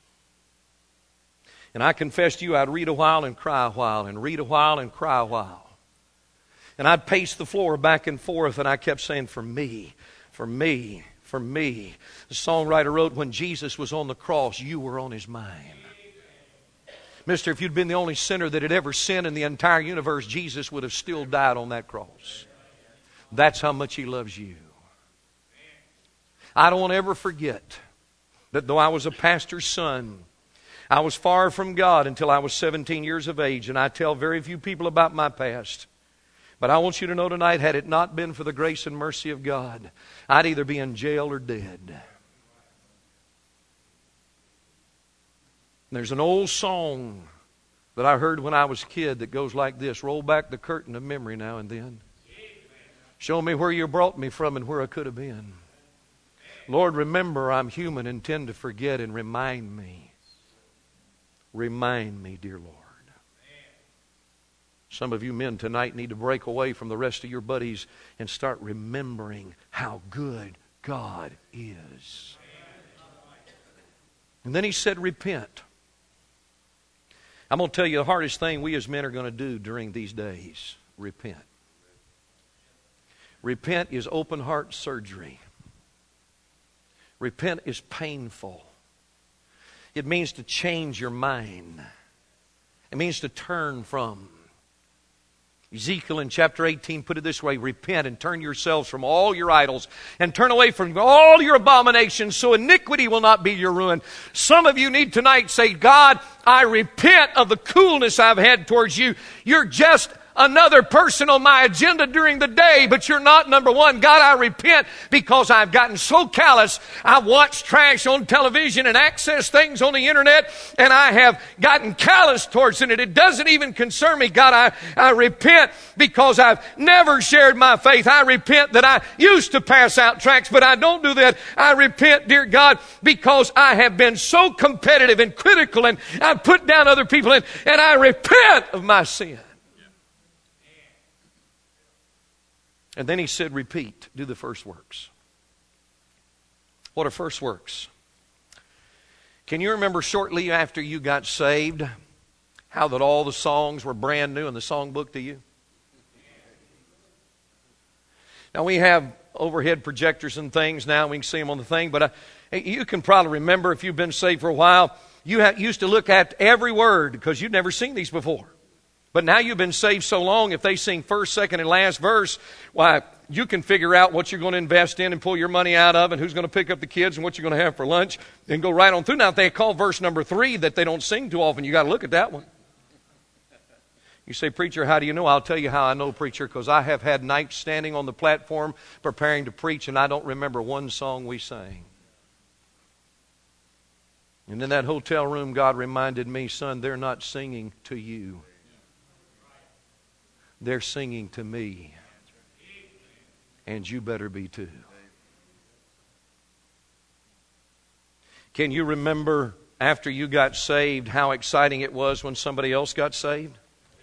[SPEAKER 1] And I confess to you, I'd read a while and cry a while, and read a while and cry a while. And I'd pace the floor back and forth, and I kept saying, for me, for me, for me. The songwriter wrote, when Jesus was on the cross, you were on His mind. Mister, if you'd been the only sinner that had ever sinned in the entire universe, Jesus would have still died on that cross. That's how much He loves you. I don't want to ever forget that though I was a pastor's son, I was far from God until I was 17 years of age, and I tell very few people about my past. But I want you to know tonight, had it not been for the grace and mercy of God, I'd either be in jail or dead. There's an old song that I heard when I was a kid that goes like this, roll back the curtain of memory now and then. Show me where you brought me from and where I could have been. Lord, remember I'm human and tend to forget, and remind me. Remind me, dear Lord. Some of you men tonight need to break away from the rest of your buddies and start remembering how good God is. And then he said, repent. I'm going to tell you the hardest thing we as men are going to do during these days. Repent. Repent is open heart surgery. Repent is painful. It means to change your mind. It means to turn from. Ezekiel in chapter 18 put it this way, repent and turn yourselves from all your idols and turn away from all your abominations so iniquity will not be your ruin. Some of you need tonight say, God, I repent of the coolness I've had towards you. You're just another person on my agenda during the day, but you're not number one. God, I repent because I've gotten so callous. I've watched trash on television and accessed things on the internet, and I have gotten callous towards it. It doesn't even concern me. God, I repent because I've never shared my faith. I repent that I used to pass out tracts, but I don't do that. I repent, dear God, because I have been so competitive and critical, and I've put down other people, and I repent of my sin. And then he said, repeat, do the first works. What are first works? Can you remember shortly after you got saved, how that all the songs were brand new in the songbook to you? Now, we have overhead projectors and things now. We can see them on the thing. But you can probably remember, if you've been saved for a while, you used to look at every word because you'd never seen these before. But now you've been saved so long, if they sing first, second, and last verse, why, you can figure out what you're going to invest in and pull your money out of and who's going to pick up the kids and what you're going to have for lunch and go right on through. Now, if they call verse number 3 that they don't sing too often, you got to look at that one. You say, preacher, how do you know? I'll tell you how I know, preacher, because I have had nights standing on the platform preparing to preach, and I don't remember one song we sang. And in that hotel room, God reminded me, son, they're not singing to you. They're singing to me. And you better be too. Can you remember after you got saved how exciting it was when somebody else got saved?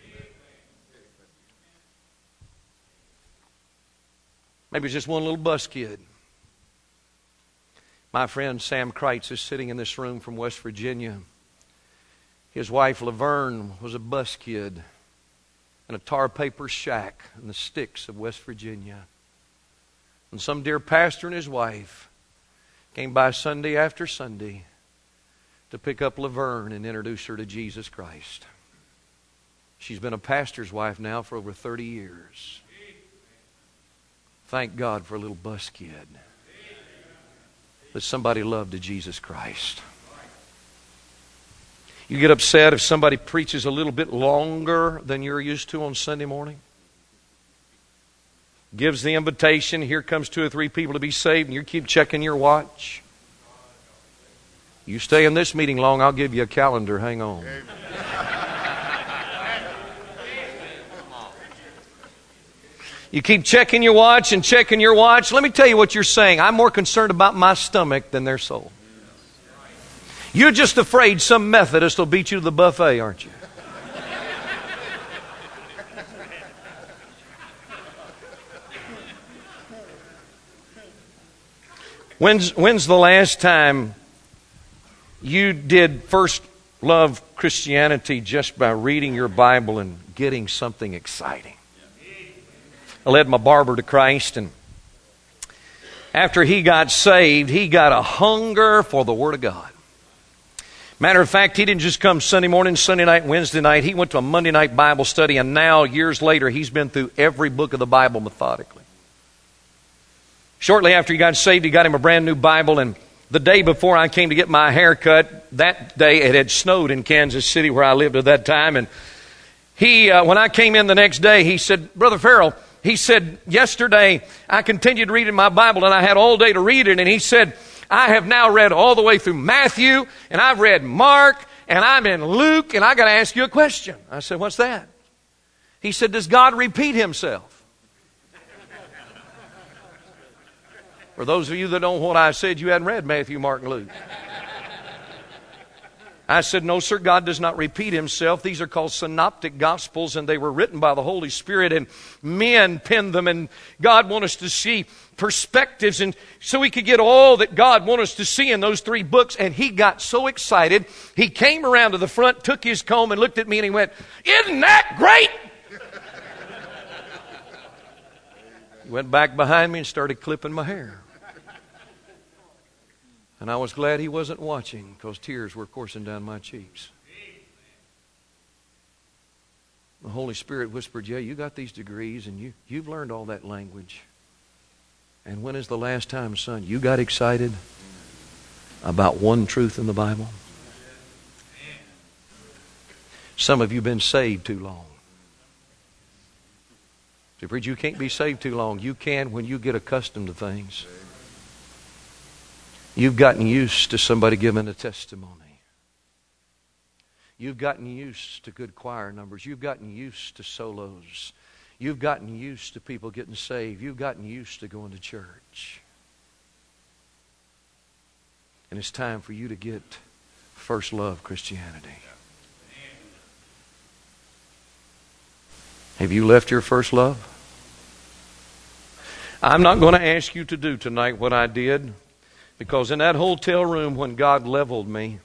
[SPEAKER 1] Maybe just one little bus kid. My friend Sam Kreitz is sitting in this room from West Virginia. His wife Laverne was a bus kid in a tar paper shack in the sticks of West Virginia. And some dear pastor and his wife came by Sunday after Sunday to pick up Laverne and introduce her to Jesus Christ. She's been a pastor's wife now for over 30 years. Thank God for a little bus kid that somebody loved to Jesus Christ. You get upset if somebody preaches a little bit longer than you're used to on Sunday morning. Gives the invitation, here comes 2 or 3 people to be saved, and you keep checking your watch. You stay in this meeting long, I'll give you a calendar. Hang on. You keep checking your watch and checking your watch. Let me tell you what you're saying. I'm more concerned about my stomach than their soul. You're just afraid some Methodist will beat you to the buffet, aren't you? When's the last time you did first love Christianity just by reading your Bible and getting something exciting? I led my barber to Christ, and after he got saved, he got a hunger for the Word of God. Matter of fact, he didn't just come Sunday morning, Sunday night, Wednesday night. He went to a Monday night Bible study, and now, years later, he's been through every book of the Bible methodically. Shortly after he got saved, he got him a brand new Bible, and the day before I came to get my hair cut, that day it had snowed in Kansas City where I lived at that time, and when I came in the next day, he said, Brother Farrell, he said, yesterday I continued reading my Bible and I had all day to read it. And he said, I have now read all the way through Matthew and I've read Mark and I'm in Luke and I got to ask you a question. I said, what's that? He said, does God repeat himself? For those of you that don't know what I said, you hadn't read Matthew, Mark, and Luke. I said, no, sir, God does not repeat himself. These are called synoptic gospels, and they were written by the Holy Spirit, and men penned them, and God wants us to see perspectives, and so we could get all that God wants us to see in those 3 books. And he got so excited, he came around to the front, took his comb, and looked at me, and he went, isn't that great? He went back behind me and started clipping my hair. And I was glad he wasn't watching because tears were coursing down my cheeks. The Holy Spirit whispered, yeah, you got these degrees and you've learned all that language. And when is the last time, son, you got excited about one truth in the Bible? Some of you have been saved too long. See, preacher, you can't be saved too long. You can when you get accustomed to things. You've gotten used to somebody giving a testimony. You've gotten used to good choir numbers. You've gotten used to solos. You've gotten used to people getting saved. You've gotten used to going to church. And it's time for you to get first love Christianity. Have you left your first love? I'm not going to ask you to do tonight what I did. Because in that hotel room when God leveled me,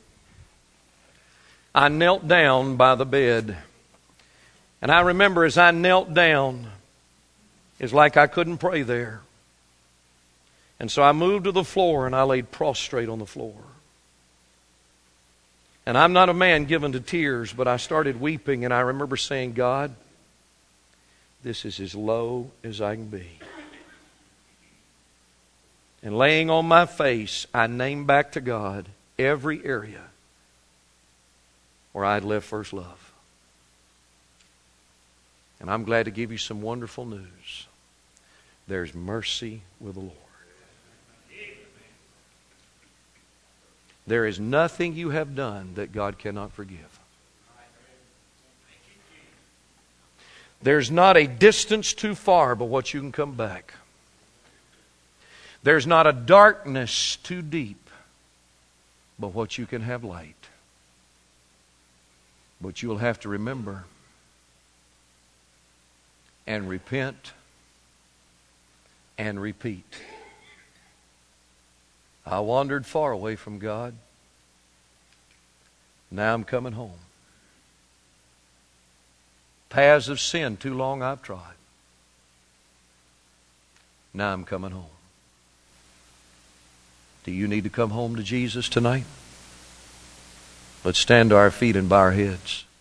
[SPEAKER 1] I knelt down by the bed. And I remember as I knelt down, It's like I couldn't pray there. And so I moved to the floor and I laid prostrate on the floor. And I'm not a man given to tears, but I started weeping, and I remember saying, God, this is as low as I can be. And laying on my face, I named back to God every area where I'd left first love. And I'm glad to give you some wonderful news. There's mercy with the Lord. There is nothing you have done that God cannot forgive. There's not a distance too far but what you can come back. There's not a darkness too deep but what you can have light. But you'll have to remember and repent and repeat. I wandered far away from God. Now I'm coming home. Paths of sin too long I've trod. Now I'm coming home. Do you need to come home to Jesus tonight? Let's stand to our feet and bow our heads.